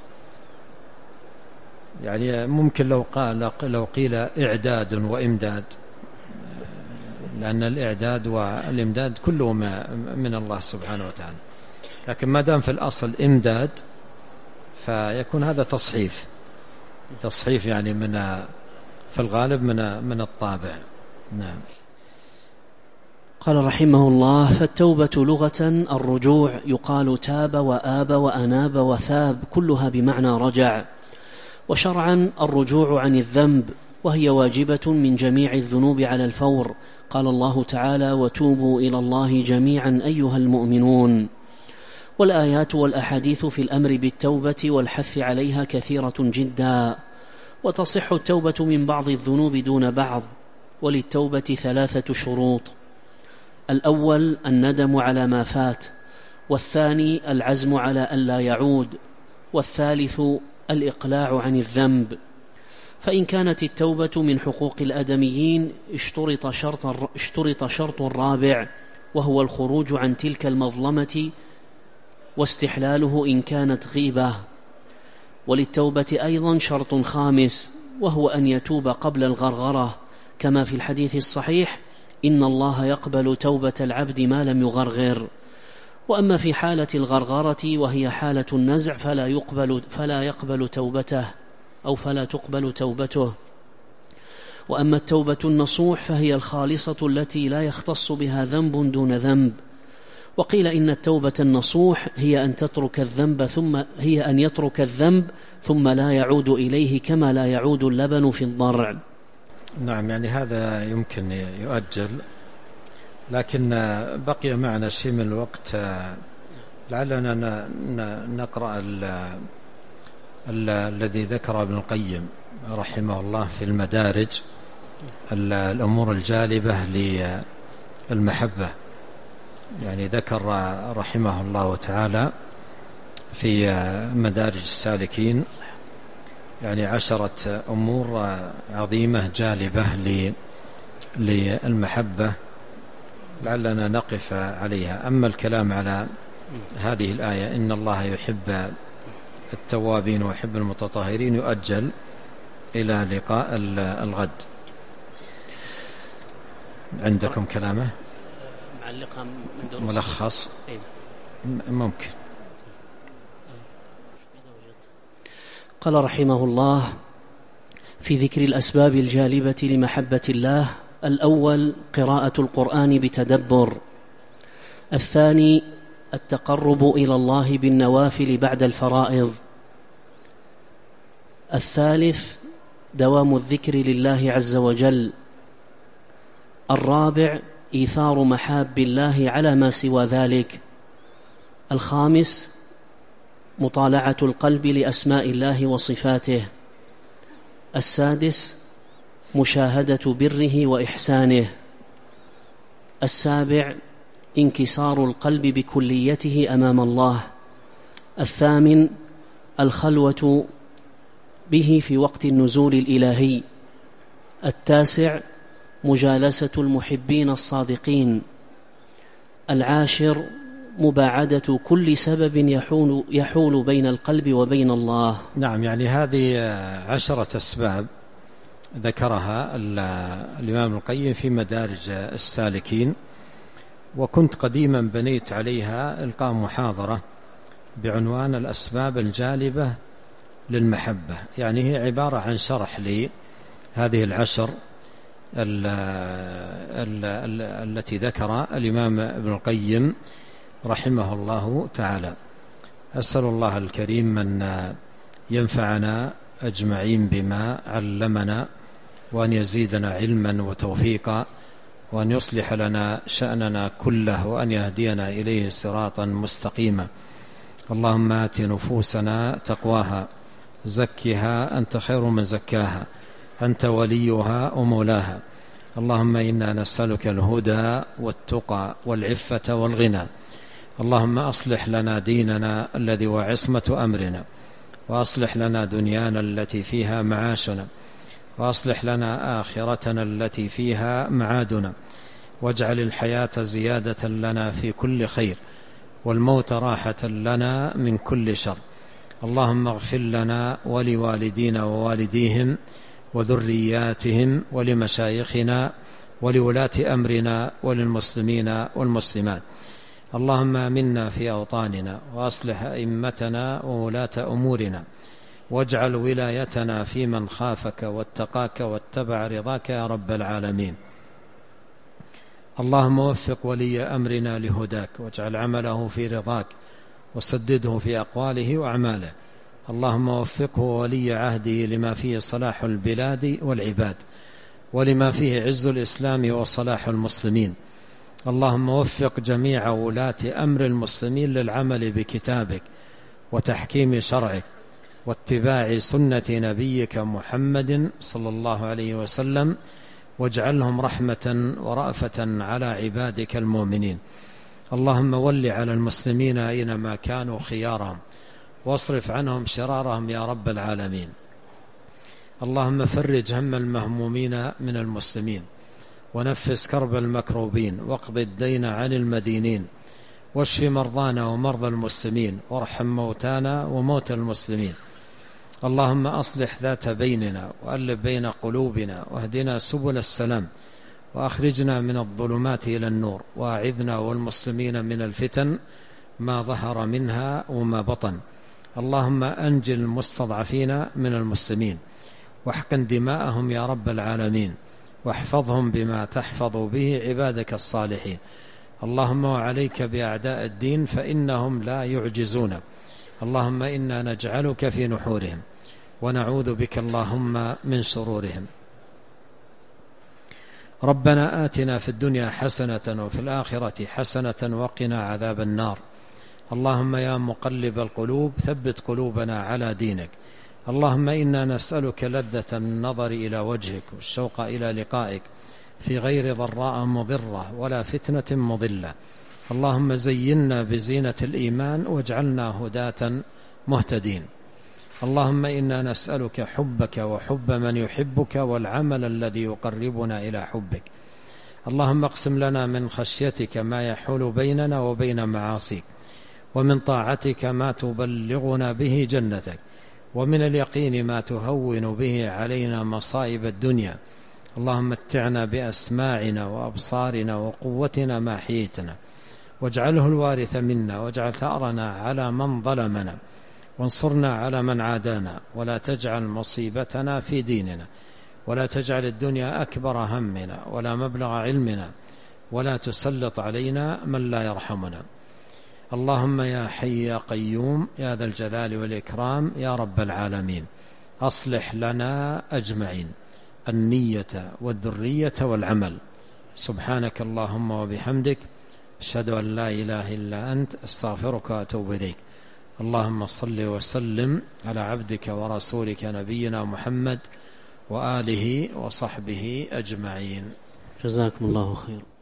يعني ممكن لو قيل إعداد وإمداد، لأن الإعداد والإمداد كله من الله سبحانه وتعالى، لكن ما دام في الأصل إمداد فيكون هذا تصحيف يعني في الغالب من الطابع. نعم. قال رحمه الله: فالتوبة لغة الرجوع، يقال تاب وآب وأناب وثاب، كلها بمعنى رجع. وشرعا الرجوع عن الذنب، وهي واجبة من جميع الذنوب على الفور. قال الله تعالى: وتوبوا إلى الله جميعا أيها المؤمنون. والآيات والأحاديث في الأمر بالتوبة والحث عليها كثيرة جدا، وتصح التوبة من بعض الذنوب دون بعض. وللتوبة 3 شروط: الأول الندم على ما فات، والثاني العزم على ألا يعود، والثالث الإقلاع عن الذنب. فإن كانت التوبة من حقوق الآدميين اشترط شرط رابع، وهو الخروج عن تلك المظلمة واستحلاله إن كانت غيبة. وللتوبة أيضا شرط خامس، وهو أن يتوب قبل الغرغرة، كما في الحديث الصحيح: إن الله يقبل توبة العبد ما لم يغرغر. وأما في حالة الغرغرة وهي حالة النزع فلا يقبل توبته أو فلا تقبل توبته. وأما التوبة النصوح فهي الخالصة التي لا يختص بها ذنب دون ذنب. وقيل إن التوبة النصوح هي أن يترك الذنب ثم لا يعود إليه، كما لا يعود اللبن في الضرع. نعم، يعني هذا يمكن يؤجل، لكن بقي معنا شيء من الوقت، لعلنا نقرأ الذي ذكر ابن القيم رحمه الله في المدارج، الأمور الجالبة للمحبة. يعني ذكر رحمه الله تعالى في مدارج السالكين يعني 10 أمور عظيمة جالبة للمحبة، لعلنا نقف عليها. أما الكلام على هذه الآية إن الله يحب التوابين ويحب المتطهرين يؤجل إلى لقاء الغد. عندكم كلامه معلقة من دروس ملخص ممكن. قال رحمه الله في ذكر الأسباب الجالبة لمحبة الله: الأول قراءة القرآن بتدبر، الثاني التقرب إلى الله بالنوافل بعد الفرائض، الثالث دوام الذكر لله عز وجل، الرابع إيثار محاب الله على ما سوى ذلك، الخامس مطالعة القلب لأسماء الله وصفاته، السادس مشاهدة بره وإحسانه، السابع انكسار القلب بكليته أمام الله، الثامن الخلوة به في وقت النزول الإلهي، التاسع مجالسة المحبين الصادقين، العاشر مباعدة كل سبب يحول بين القلب وبين الله. نعم، يعني هذه 10 أسباب ذكرها الإمام القيم في مدارج السالكين، وكنت قديما بنيت عليها إلقاء محاضرة بعنوان الأسباب الجالبة للمحبة. يعني هي عبارة عن شرح لهذه 10 التي ذكر الإمام ابن القيم رحمه الله تعالى. أسأل الله الكريم أن ينفعنا أجمعين بما علمنا، وأن يزيدنا علما وتوفيقا، وأن يصلح لنا شأننا كله، وأن يهدينا إليه صراطا مستقيما. اللهم آت نفوسنا تقواها، زكها أنت خير من زكاها، أنت وليها ومولاها. اللهم إنا نسألك الهدى والتقى والعفة والغنى. اللهم أصلح لنا ديننا الذي هو عصمة أمرنا، وأصلح لنا دنيانا التي فيها معاشنا، وأصلح لنا آخرتنا التي فيها معادنا، واجعل الحياة زيادة لنا في كل خير، والموت راحة لنا من كل شر. اللهم اغفر لنا ولوالدينا ووالديهم وذرياتهم ولمشايخنا ولولاة أمرنا وللمسلمين والمسلمات. اللهم آمنا في أوطاننا، وأصلح أئمتنا وولاة أمورنا، واجعل ولايتنا في من خافك واتقاك واتبع رضاك يا رب العالمين. اللهم وفق ولي أمرنا لهداك، واجعل عمله في رضاك، وسدده في أقواله وأعماله. اللهم وفقه ولي عهده لما فيه صلاح البلاد والعباد ولما فيه عز الإسلام وصلاح المسلمين. اللهم وفق جميع ولاة أمر المسلمين للعمل بكتابك وتحكيم شرعك واتباع سنة نبيك محمد صلى الله عليه وسلم، واجعلهم رحمة ورأفة على عبادك المؤمنين. اللهم ول على المسلمين أينما كانوا خيارهم واصرف عنهم شرارهم يا رب العالمين. اللهم فرج هم المهمومين من المسلمين ونفس كرب المكروبين واقض الدين عن المدينين واشف مرضانا ومرضى المسلمين وارحم موتانا وموتى المسلمين. اللهم أصلح ذات بيننا وألف بين قلوبنا واهدنا سبل السلام وأخرجنا من الظلمات إلى النور وأعذنا والمسلمين من الفتن ما ظهر منها وما بطن. اللهم أنجل المستضعفين من المسلمين واحقن دماءهم يا رب العالمين واحفظهم بما تحفظ به عبادك الصالحين. اللهم وعليك بأعداء الدين فإنهم لا يعجزون. اللهم إنا نجعلك في نحورهم ونعوذ بك اللهم من شرورهم. ربنا آتنا في الدنيا حسنة وفي الآخرة حسنة وقنا عذاب النار. اللهم يا مقلب القلوب ثبت قلوبنا على دينك. اللهم إنا نسألك لذة النظر إلى وجهك والشوق إلى لقائك في غير ضراء مضرة ولا فتنة مضلة. اللهم زينا بزينة الإيمان واجعلنا هداة مهتدين. اللهم إنا نسألك حبك وحب من يحبك والعمل الذي يقربنا إلى حبك. اللهم اقسم لنا من خشيتك ما يحول بيننا وبين معاصيك، ومن طاعتك ما تبلغنا به جنتك، ومن اليقين ما تهون به علينا مصائب الدنيا. اللهم متعنا بأسماعنا وأبصارنا وقوتنا ما حييتنا، واجعله الوارث منا، واجعل ثأرنا على من ظلمنا، وانصرنا على من عادانا، ولا تجعل مصيبتنا في ديننا، ولا تجعل الدنيا أكبر همنا ولا مبلغ علمنا، ولا تسلط علينا من لا يرحمنا. اللهم يا حي يا قيوم يا ذا الجلال والإكرام يا رب العالمين، أصلح لنا أجمعين النية والذرية والعمل. سبحانك اللهم وبحمدك، أشهد أن لا إله إلا أنت، أستغفرك وأتوب إليك. اللهم صل وسلم على عبدك ورسولك نبينا محمد وآله وصحبه أجمعين. جزاكم الله خير.